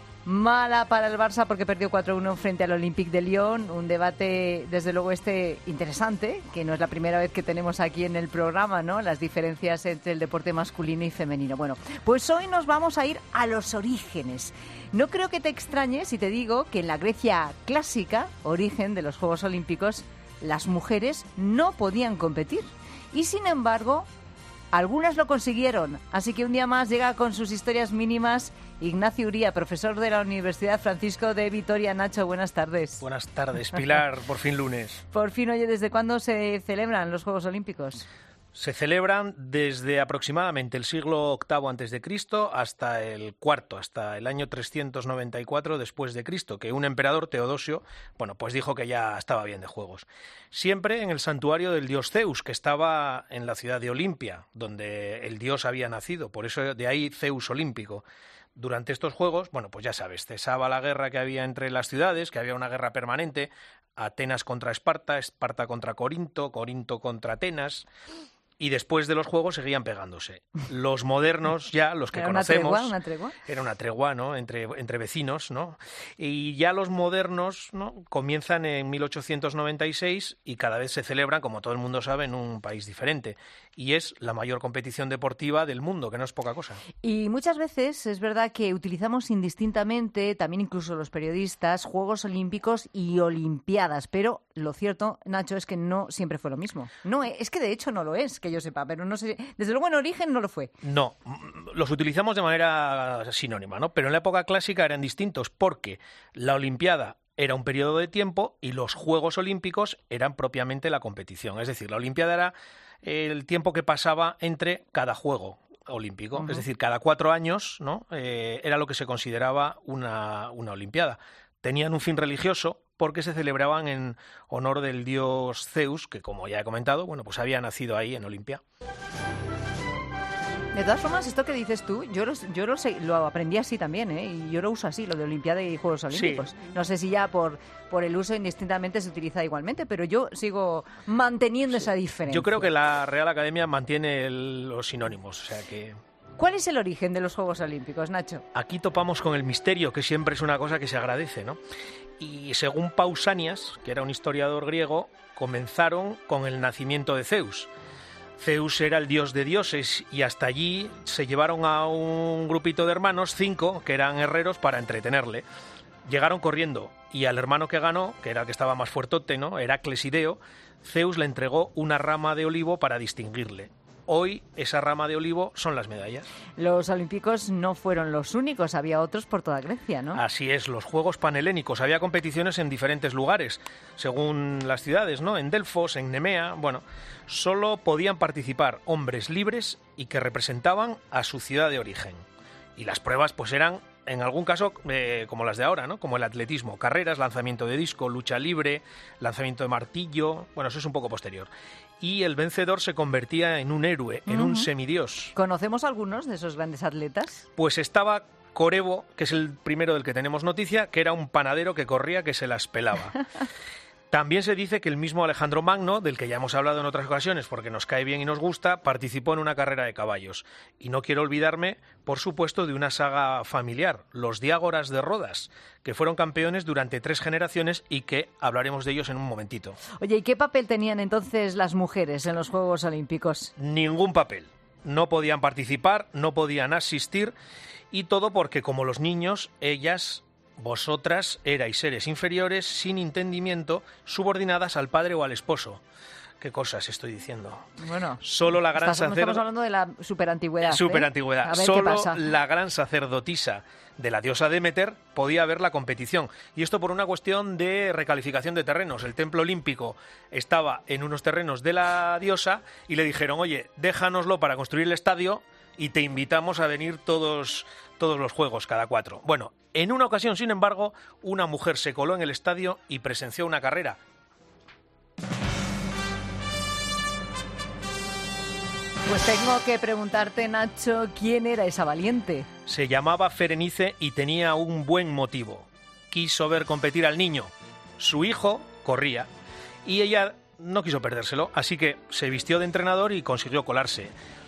Mala para el Barça porque perdió cuatro uno frente al Olympique de Lyon. Un debate, desde luego, este interesante, que no es la primera vez que tenemos aquí en el programa, ¿no? Las diferencias entre el deporte masculino y femenino. Bueno, pues hoy nos vamos a ir a los orígenes. No creo que te extrañe si te digo que en la Grecia clásica, origen de los Juegos Olímpicos, las mujeres no podían competir. Y sin embargo, algunas lo consiguieron. Así que un día más llega con sus historias mínimas Ignacio Uría, profesor de la Universidad Francisco de Vitoria. Nacho, buenas tardes. Buenas tardes, Pilar, por fin lunes. Por fin, oye, ¿desde cuándo se celebran los Juegos Olímpicos? Se celebran desde aproximadamente el siglo octavo antes de Cristo hasta el cuarto, hasta el año trescientos noventa y cuatro después de Cristo, que un emperador, Teodosio, bueno, pues dijo que ya estaba bien de juegos. Siempre en el santuario del dios Zeus, que estaba en la ciudad de Olimpia, donde el dios había nacido, por eso de ahí Zeus olímpico. Durante estos juegos, bueno, pues ya sabes, cesaba la guerra que había entre las ciudades, que había una guerra permanente, Atenas contra Esparta, Esparta contra Corinto, Corinto contra Atenas. Y después de los juegos seguían pegándose. Los modernos ya, los que ¿Era conocemos... una tregua, una tregua? Era una tregua, ¿no? Entre, entre vecinos, ¿no? Y ya los modernos, ¿no? Comienzan en mil ochocientos noventa y seis y cada vez se celebran, como todo el mundo sabe, en un país diferente. Y es la mayor competición deportiva del mundo, que no es poca cosa. Y muchas veces es verdad que utilizamos indistintamente, también incluso los periodistas, Juegos Olímpicos y Olimpiadas. Pero lo cierto, Nacho, es que no siempre fue lo mismo. No, es que de hecho no lo es, que yo sepa, pero no sé, desde luego en origen no lo fue. No, los utilizamos de manera sinónima, ¿no? Pero en la época clásica eran distintos porque la Olimpiada era un periodo de tiempo y los Juegos Olímpicos eran propiamente la competición. Es decir, la Olimpiada era el tiempo que pasaba entre cada juego olímpico. Uh-huh. Es decir, cada cuatro años, ¿no? Eh, era lo que se consideraba una, una Olimpiada. Tenían un fin religioso porque se celebraban en honor del dios Zeus, que como ya he comentado, bueno, pues había nacido ahí en Olimpia. De todas formas, esto que dices tú, yo, lo, yo lo, sé, lo aprendí así también, ¿eh? Y yo lo uso así, lo de Olimpiada y Juegos Olímpicos. Sí. No sé si ya por, por el uso indistintamente se utiliza igualmente, pero yo sigo manteniendo sí. esa diferencia. Yo creo que la Real Academia mantiene el, los sinónimos, o sea que... ¿Cuál es el origen de los Juegos Olímpicos, Nacho? Aquí topamos con el misterio, que siempre es una cosa que se agradece, ¿no? Y según Pausanias, que era un historiador griego, comenzaron con el nacimiento de Zeus. Zeus era el dios de dioses y hasta allí se llevaron a un grupito de hermanos, cinco, que eran herreros, para entretenerle. Llegaron corriendo y al hermano que ganó, que era el que estaba más fuertote, ¿no?, Heracles Ideo, Zeus le entregó una rama de olivo para distinguirle. Hoy esa rama de olivo son las medallas. Los olímpicos no fueron los únicos, había otros por toda Grecia, ¿no? Así es, los Juegos Panhelénicos. Había competiciones en diferentes lugares, según las ciudades, ¿no? En Delfos, en Nemea, bueno, solo podían participar hombres libres y que representaban a su ciudad de origen. Y las pruebas pues eran, en algún caso, eh, como las de ahora, ¿no? Como el atletismo, carreras, lanzamiento de disco, lucha libre, lanzamiento de martillo, bueno, eso es un poco posterior. Y el vencedor se convertía en un héroe, en uh-huh. un semidios. ¿Conocemos algunos de esos grandes atletas? Pues estaba Corebo, que es el primero del que tenemos noticia, que era un panadero que corría que se las pelaba. También se dice que el mismo Alejandro Magno, del que ya hemos hablado en otras ocasiones porque nos cae bien y nos gusta, participó en una carrera de caballos. Y no quiero olvidarme, por supuesto, de una saga familiar, los Diágoras de Rodas, que fueron campeones durante tres generaciones y que hablaremos de ellos en un momentito. Oye, ¿y qué papel tenían entonces las mujeres en los Juegos Olímpicos? Ningún papel. No podían participar, no podían asistir, y todo porque, como los niños, ellas... Vosotras erais seres inferiores, sin entendimiento, subordinadas al padre o al esposo. ¿Qué cosas estoy diciendo? Bueno, solo la gran estás, sacer... estamos hablando de la superantigüedad. ¿eh? Superantigüedad. A ver Solo qué pasa. La gran sacerdotisa de la diosa Demeter podía ver la competición. Y esto por una cuestión de recalificación de terrenos. El templo olímpico estaba en unos terrenos de la diosa y le dijeron, oye, déjanoslo para construir el estadio y te invitamos a venir todos, todos los juegos, cada cuatro. Bueno, en una ocasión, sin embargo, una mujer se coló en el estadio y presenció una carrera. Pues tengo que preguntarte, Nacho, ¿quién era esa valiente? Se llamaba Ferenice y tenía un buen motivo. Quiso ver competir al niño. Su hijo corría y ella no quiso perdérselo, así que se vistió de entrenador y consiguió colarse.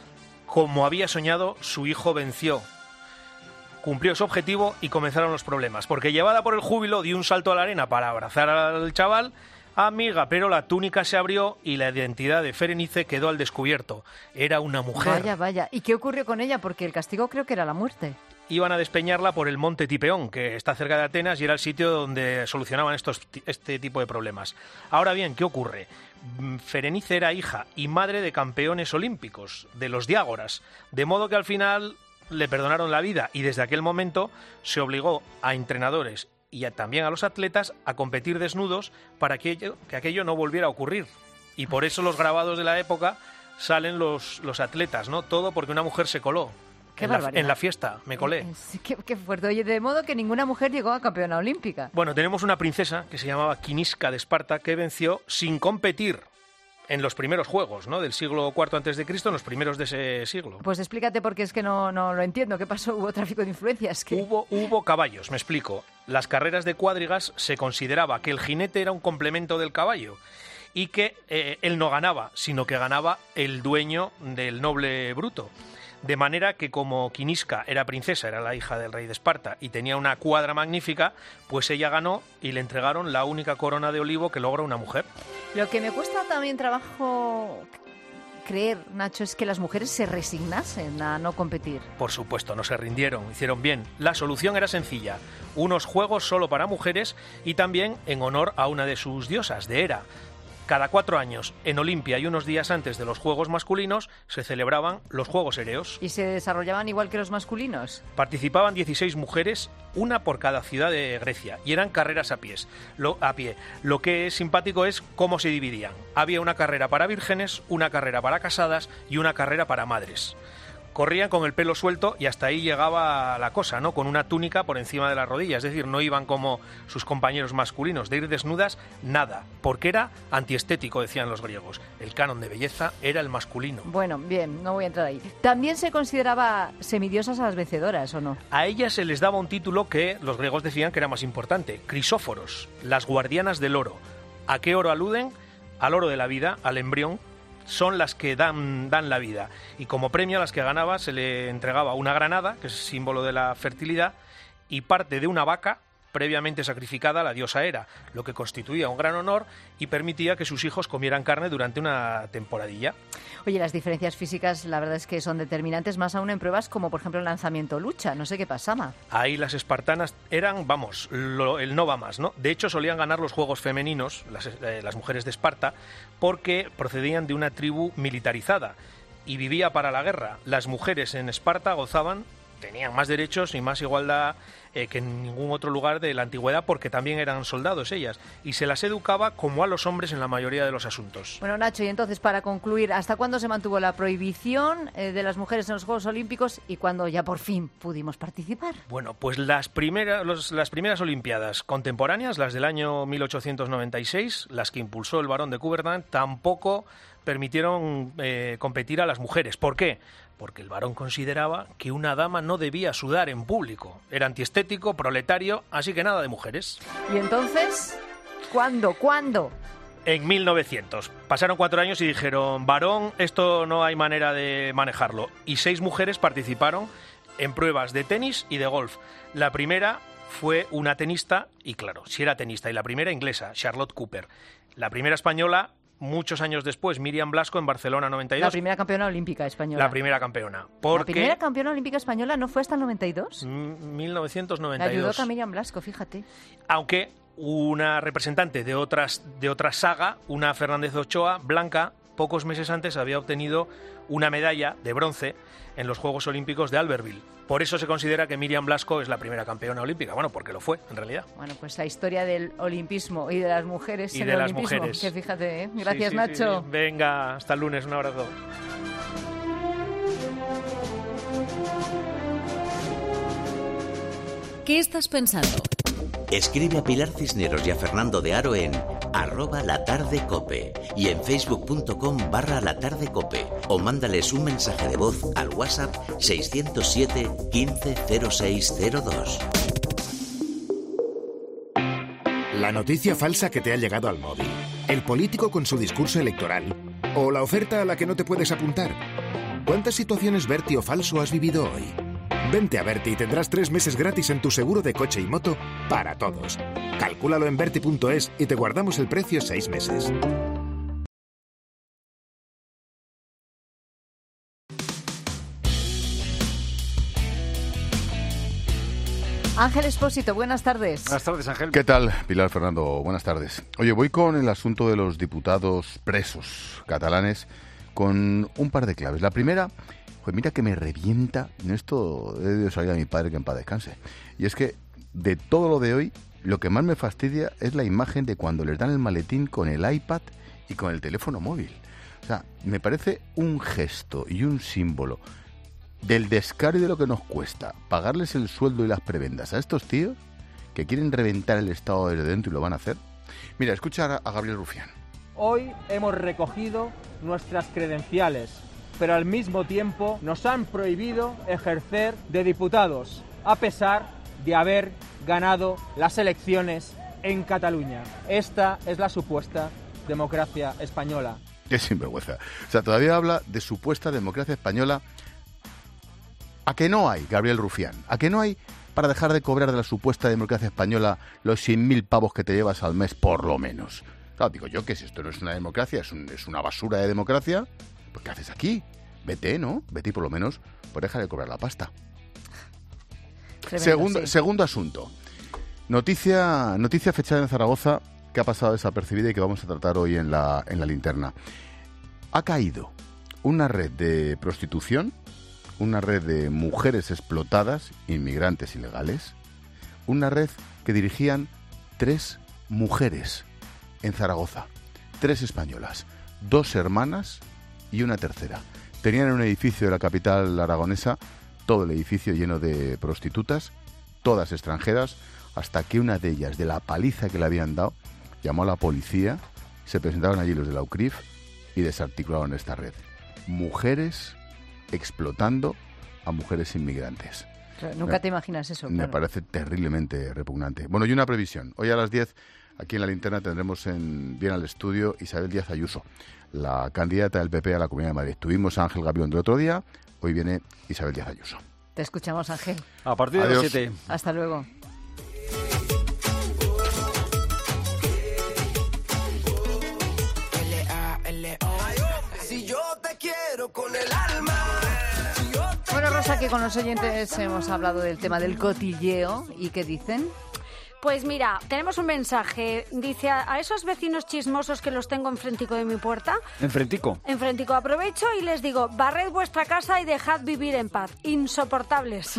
Como había soñado, su hijo venció. Cumplió su objetivo y comenzaron los problemas, porque llevada por el júbilo dio un salto a la arena para abrazar al chaval, amiga, pero la túnica se abrió y la identidad de Ferenice quedó al descubierto. Era una mujer. Vaya, vaya. ¿Y qué ocurrió con ella? Porque el castigo creo que era la muerte. Iban a despeñarla por el monte Tipeón, que está cerca de Atenas y era el sitio donde solucionaban estos, este tipo de problemas. Ahora bien, ¿qué ocurre? Ferenice era hija y madre de campeones olímpicos, de los Diágoras, de modo que al final le perdonaron la vida y desde aquel momento se obligó a entrenadores y a, también a los atletas a competir desnudos para que aquello, que aquello no volviera a ocurrir. Y por eso los grabados de la época salen los, los atletas, ¿no? Todo porque una mujer se coló. Qué en, la, barbaridad. en la fiesta, me colé. Sí, qué, qué fuerte. Oye, de modo que ninguna mujer llegó a campeona olímpica. Bueno, tenemos una princesa que se llamaba Quinisca de Esparta que venció sin competir en los primeros juegos, ¿no? Del siglo cuarto antes de Cristo, en los primeros de ese siglo. Pues explícate porque es que no, no lo entiendo. ¿Qué pasó? ¿Hubo tráfico de influencias? ¿Qué? Hubo, hubo caballos, me explico. Las carreras de cuadrigas se consideraba que el jinete era un complemento del caballo y que eh, él no ganaba, sino que ganaba el dueño del noble bruto. De manera que como Quinisca era princesa, era la hija del rey de Esparta y tenía una cuadra magnífica, pues ella ganó y le entregaron la única corona de olivo que logra una mujer. Lo que me cuesta también trabajo creer, Nacho, es que las mujeres se resignasen a no competir. Por supuesto, no se rindieron, hicieron bien. La solución era sencilla, unos juegos solo para mujeres y también en honor a una de sus diosas, de Hera. Cada cuatro años, en Olimpia y unos días antes de los Juegos masculinos, se celebraban los Juegos Ereos. ¿Y se desarrollaban igual que los masculinos? Participaban dieciséis mujeres, una por cada ciudad de Grecia, y eran carreras a, pies, lo, a pie. Lo que es simpático es cómo se dividían. Había una carrera para vírgenes, una carrera para casadas y una carrera para madres. corrían con el pelo suelto y hasta ahí llegaba la cosa, ¿no? Con una túnica por encima de la rodilla, es decir, no iban como sus compañeros masculinos, de ir desnudas, nada, porque era antiestético, decían los griegos. El canon de belleza era el masculino. Bueno, bien, no voy a entrar ahí. ¿También se consideraba semidiosas a las vencedoras o no? A ellas se les daba un título que los griegos decían que era más importante, crisóforos, las guardianas del oro. ¿A qué oro aluden? Al oro de la vida, al embrión. Son las que dan, dan la vida. Y como premio a las que ganaba se le entregaba una granada, que es símbolo de la fertilidad, y parte de una vaca previamente sacrificada a la diosa Hera, lo que constituía un gran honor y permitía que sus hijos comieran carne durante una temporadilla. Oye, las diferencias físicas la verdad es que son determinantes, más aún en pruebas como por ejemplo el lanzamiento o lucha. No sé qué pasaba. Ahí las espartanas eran, vamos, lo, el no va más, ¿no? De hecho solían ganar los juegos femeninos, las, eh, las mujeres de Esparta, porque procedían de una tribu militarizada y vivía para la guerra. Las mujeres en Esparta gozaban, tenían más derechos y más igualdad eh, que en ningún otro lugar de la antigüedad, porque también eran soldados ellas, y se las educaba como a los hombres en la mayoría de los asuntos. Bueno, Nacho, y entonces para concluir, ¿hasta cuándo se mantuvo la prohibición eh, de las mujeres en los Juegos Olímpicos y cuándo ya por fin pudimos participar? Bueno, pues las primeras, los, las primeras Olimpiadas contemporáneas, las del año mil ochocientos noventa y seis, las que impulsó el barón de Coubertin, tampoco permitieron eh, competir a las mujeres. ¿Por qué? Porque el varón consideraba que una dama no debía sudar en público. Era antiestético, proletario, así que nada de mujeres. ¿Y entonces? ¿Cuándo? ¿Cuándo? En mil novecientos. Pasaron cuatro años y dijeron, varón, esto no hay manera de manejarlo. Y seis mujeres participaron en pruebas de tenis y de golf. La primera fue una tenista, y claro, si era tenista, y la primera inglesa, Charlotte Cooper. La primera española, muchos años después, Miriam Blasco en Barcelona noventa y dos. La primera campeona olímpica española. La primera campeona. Porque ¿La primera campeona olímpica española no fue hasta el noventa y dos? mil novecientos noventa y dos. La ayudó a Miriam Blasco, fíjate. Aunque una representante de, otras, de otra saga, una Fernández Ochoa, Blanca, pocos meses antes había obtenido una medalla de bronce en los Juegos Olímpicos de Albertville. Por eso se considera que Miriam Blasco es la primera campeona olímpica. Bueno, porque lo fue, en realidad. Bueno, pues la historia del olimpismo y de las mujeres y en de el las olimpismo. Mujeres. Que fíjate, ¿eh? Gracias, sí, sí, Nacho. Sí, sí. Venga, hasta el lunes, un abrazo. ¿Qué estás pensando? Escribe a Pilar Cisneros y a Fernando de Aro en arroba latardecope y en facebook.com barra latardecope o mándales un mensaje de voz al WhatsApp seiscientos siete quince cero seis cero dos. La noticia falsa que te ha llegado al móvil, el político con su discurso electoral o la oferta a la que no te puedes apuntar. ¿Cuántas situaciones Berti o falso has vivido hoy? Vente a Berti y tendrás tres meses gratis en tu seguro de coche y moto para todos. Calcúlalo en berti punto es y te guardamos el precio seis meses. Ángel Expósito, buenas tardes. Buenas tardes, Ángel. ¿Qué tal, Pilar, Fernando? Buenas tardes. Oye, voy con el asunto de los diputados presos catalanes con un par de claves. La primera, pues mira que me revienta, en esto he de salir a mi padre que en paz descanse. Y es que de todo lo de hoy, lo que más me fastidia es la imagen de cuando les dan el maletín con el iPad y con el teléfono móvil. O sea, me parece un gesto y un símbolo del descaro y de lo que nos cuesta pagarles el sueldo y las prebendas a estos tíos que quieren reventar el Estado desde dentro y lo van a hacer. Mira, escucha a Gabriel Rufián. Hoy hemos recogido nuestras credenciales, pero al mismo tiempo nos han prohibido ejercer de diputados, a pesar de haber ganado las elecciones en Cataluña. Esta es la supuesta democracia española. Qué sinvergüenza. O sea, todavía habla de supuesta democracia española. ¿A que no hay, Gabriel Rufián? ¿A que no hay para dejar de cobrar de la supuesta democracia española los cien mil pavos que te llevas al mes, por lo menos? Claro, digo yo que si esto no es una democracia, es, un, es una basura de democracia, pues ¿qué haces aquí? Vete, ¿no? Vete y por lo menos pues deja de cobrar la pasta. Tremendo, segundo, sí. segundo asunto. Noticia, noticia fechada en Zaragoza que ha pasado desapercibida y que vamos a tratar hoy en la, en la linterna. Ha caído una red de prostitución, una red de mujeres explotadas, inmigrantes ilegales, una red que dirigían tres mujeres en Zaragoza, tres españolas, dos hermanas y una tercera. Tenían en un edificio de la capital aragonesa todo el edificio lleno de prostitutas, todas extranjeras, hasta que una de ellas, de la paliza que le habían dado, llamó a la policía, se presentaron allí los de la U C R I F y desarticularon esta red. Mujeres explotando a mujeres inmigrantes. Nunca te imaginas eso. Me claro. parece terriblemente repugnante. Bueno, y una previsión. Hoy a las diez, aquí en la linterna, tendremos en bien al estudio Isabel Díaz Ayuso, la candidata del P P a la Comunidad de Madrid. Tuvimos a Ángel Gabilondo el otro día, hoy viene Isabel Díaz Ayuso. Te escuchamos, Ángel. A partir de Adiós. las siete. Hasta luego. Si yo te quiero con el alma. Bueno, Rosa, que con los oyentes hemos hablado del tema del cotilleo. ¿Y qué dicen? Pues mira, tenemos un mensaje. Dice, a, a esos vecinos chismosos que los tengo enfrentico de mi puerta, Enfrentico. enfrentico, aprovecho y les digo, barred vuestra casa y dejad vivir en paz. Insoportables.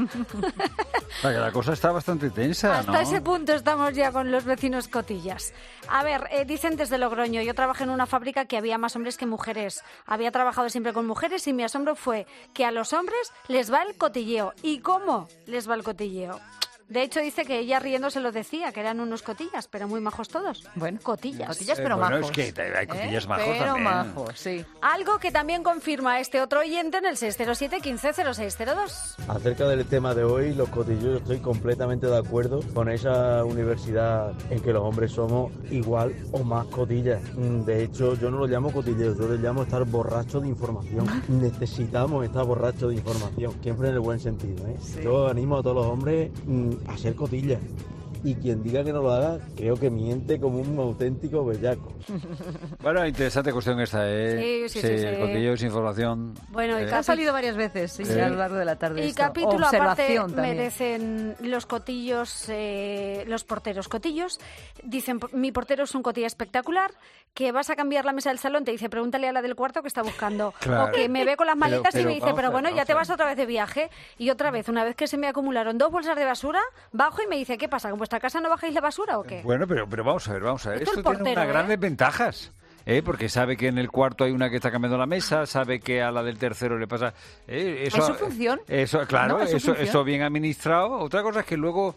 O sea, que la cosa está bastante tensa, Hasta ¿no? ese punto estamos ya con los vecinos cotillas. A ver, eh, dicen desde Logroño, yo trabajé en una fábrica que había más hombres que mujeres. Había trabajado siempre con mujeres y mi asombro fue que a los hombres les va el cotilleo. ¿Y cómo les va el cotilleo? De hecho, dice que ella riendo se lo decía, que eran unos cotillas, pero muy majos todos. Bueno, cotillas. Cotillas, Eh, pero bueno, majos. es que hay cotillas ¿Eh? majos Pero también. majos, sí. Algo que también confirma este otro oyente en el seis cero siete, quince cero seis cero dos. Acerca del tema de hoy, los cotillos, yo estoy completamente de acuerdo con esa universidad en que los hombres somos igual o más cotillas. Mm, De hecho, yo no lo llamo cotilleos, yo lo llamo estar borracho de información. Necesitamos estar borrachos de información, siempre en el buen sentido, ¿eh? Sí. Yo animo a todos los hombres mm, a ser cotillas. Y quien diga que no lo haga, creo que miente como un auténtico bellaco. Bueno, interesante cuestión esta, ¿eh? Sí, sí, sí, sí. Cotilleos, información. Bueno, y eh, Ha salido varias veces sí, Sí. a lo largo de la tarde. Y esto. capítulo aparte Observación también. merecen los cotillos, eh, los porteros cotillos. Dicen, mi portero es un cotilla espectacular, que vas a cambiar la mesa del salón, te dice, pregúntale a la del cuarto que está buscando. Claro. O que me ve con las Pero- maletas y pero me dice, vamos pero a ver, bueno, ya vamos te a vas otra vez de viaje. Y otra vez, una vez que se me acumularon dos bolsas de basura, bajo y me dice, ¿qué pasa? ¿En vuestra casa no bajáis la basura o qué? Bueno, pero, pero vamos a ver, vamos a ver. Esto Esto el tiene portero, unas ¿eh? grandes ventajas. ¿Eh? Porque sabe que en el cuarto hay una que está cambiando la mesa, sabe que a la del tercero le pasa... ¿eh? Eso, ¿Es su función? Eso, claro, No, es su eso, función. eso bien administrado. Otra cosa es que luego...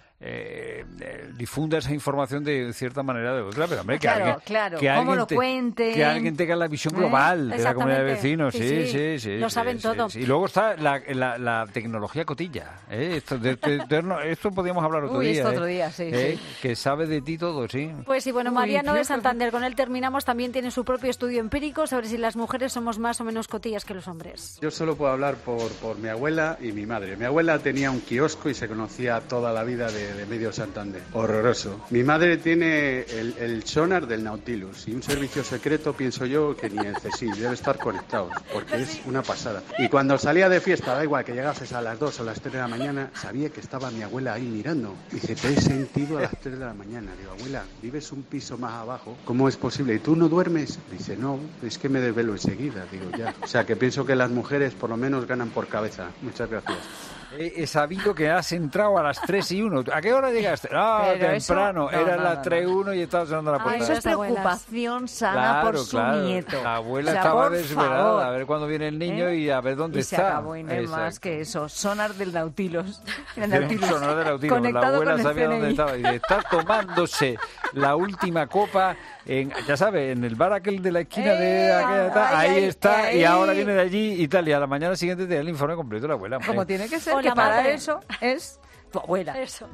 Eh, eh, difunda esa información de cierta manera de otra, pero hombre, que Claro, alguien, claro, que cómo alguien lo te- cuenten. que alguien tenga la visión ¿Eh? global de la comunidad de Exactamente. vecinos, sí, Sí, sí, sí, sí, lo sí, saben sí, todo. sí. Y luego está la, la, la tecnología cotilla, ¿eh? esto, de, de- de- esto podríamos hablar otro Uy, día, esto ¿eh? otro día, sí, ¿Eh? sí. Que sabe de ti todo, sí. Pues sí, bueno, Uy, Mariano qué de Santander, con él terminamos, también tiene su propio estudio empírico sobre si las mujeres somos más o menos cotillas que los hombres. Yo solo puedo hablar por, por mi abuela y mi madre. Mi abuela tenía un kiosco y se conocía toda la vida de, de medio Santander. Horroroso. Mi madre tiene el, el sonar del Nautilus y un servicio secreto, pienso yo, que ni el CSIC debe estar conectado, porque es una pasada. Y cuando salía de fiesta, da igual que llegases a las dos o las tres de la mañana, sabía que estaba mi abuela ahí mirando. Dice, te he sentido a las tres de la mañana. Digo, abuela, vives un piso más abajo, ¿cómo es posible? ¿Y tú no duermes? Dice, no, es que me desvelo enseguida. Digo, ya. O sea, que pienso que las mujeres por lo menos ganan por cabeza. Muchas gracias. He, he sabido que has entrado a las tres y uno. ¿A qué hora llegaste? Ah, Pero eso- temprano. no, Era no, las no, tres y no. uno y estaba sonando la Ay, puerta. Eso es Las abuelas. preocupación sana Claro, por su claro. nieto. La abuela O sea, estaba por desvelada, favor. a ver cuándo viene el niño ¿Eh? y a ver dónde y está. se acabó y no hay más Exacto. que eso. Sonar del Nautilus. El Tiene un Nautilus. sonoro de Nautilus. La Conectado abuela con el sabía C N I. dónde estaba. Y está tomándose la última copa, en, ya sabes, en el bar aquel de la esquina de Eh, aquella, tal, ay, ahí ay, está, ay. y ahora viene de allí y tal. Y a la mañana siguiente te da el informe completo de la abuela. Como hombre. tiene que ser, O que la para madre. eso es tu abuela. Eso.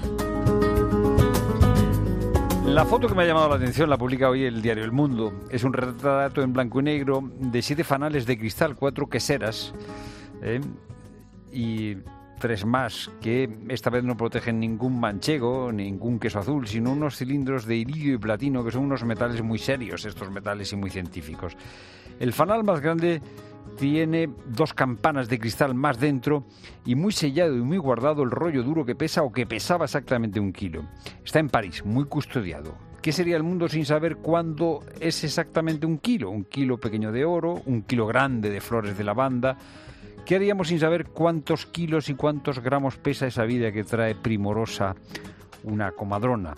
La foto que me ha llamado la atención la publica hoy el diario El Mundo. Es un retrato en blanco y negro de siete fanales de cristal, cuatro queseras ¿eh? y tres más que esta vez no protegen ningún manchego, ningún queso azul, sino unos cilindros de iridio y platino que son unos metales muy serios, estos metales y muy científicos. El fanal más grande tiene dos campanas de cristal más dentro y muy sellado y muy guardado el rollo duro que pesa o que pesaba exactamente un kilo. Está en París, muy custodiado. ¿Qué sería el mundo sin saber cuándo es exactamente un kilo? Un kilo pequeño de oro, un kilo grande de flores de lavanda. ¿Qué haríamos sin saber cuántos kilos y cuántos gramos pesa esa vida que trae primorosa una comadrona?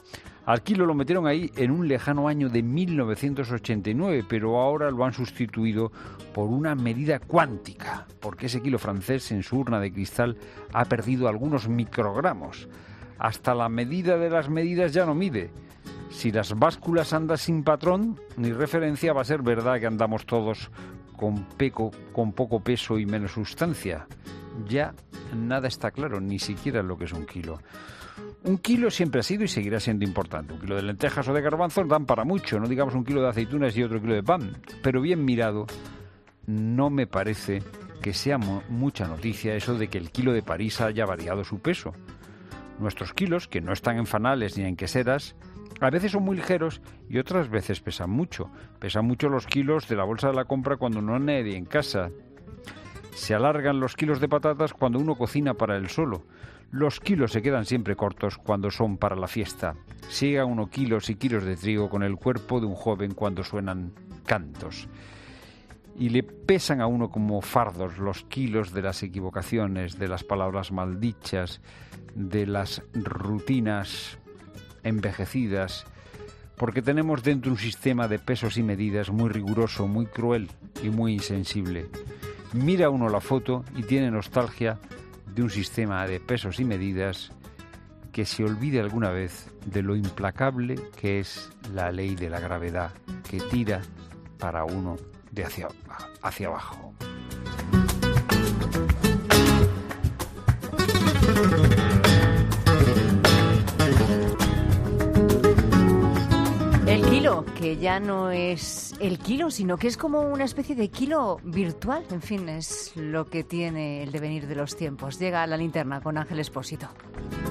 Al kilo lo metieron ahí en un lejano año de mil novecientos ochenta y nueve, pero ahora lo han sustituido por una medida cuántica, porque ese kilo francés en su urna de cristal ha perdido algunos microgramos. Hasta la medida de las medidas ya no mide. Si las básculas andan sin patrón ni referencia, va a ser verdad que andamos todos con, peco, con poco peso y menos sustancia. Ya nada está claro, ni siquiera lo que es un kilo. Un kilo siempre ha sido y seguirá siendo importante. Un kilo de lentejas o de garbanzos dan para mucho, no digamos un kilo de aceitunas y otro kilo de pan. Pero bien mirado, no me parece que sea mo- mucha noticia eso de que el kilo de París haya variado su peso. Nuestros kilos, que no están en fanales ni en queseras, a veces son muy ligeros y otras veces pesan mucho. Pesan mucho los kilos de la bolsa de la compra cuando no hay nadie en casa. Se alargan los kilos de patatas cuando uno cocina para él solo. Los kilos se quedan siempre cortos cuando son para la fiesta. Siga uno kilos y kilos de trigo con el cuerpo de un joven cuando suenan cantos. Y le pesan a uno como fardos los kilos de las equivocaciones, de las palabras maldichas, de las rutinas envejecidas, porque tenemos dentro un sistema de pesos y medidas muy riguroso, muy cruel y muy insensible. Mira uno la foto y tiene nostalgia de un sistema de pesos y medidas que se olvide alguna vez de lo implacable que es la ley de la gravedad, que tira para uno de hacia, hacia abajo. El kilo, que ya no es el kilo, sino que es como una especie de kilo virtual. En fin, es lo que tiene el devenir de los tiempos. Llega a la linterna con Ángel Expósito.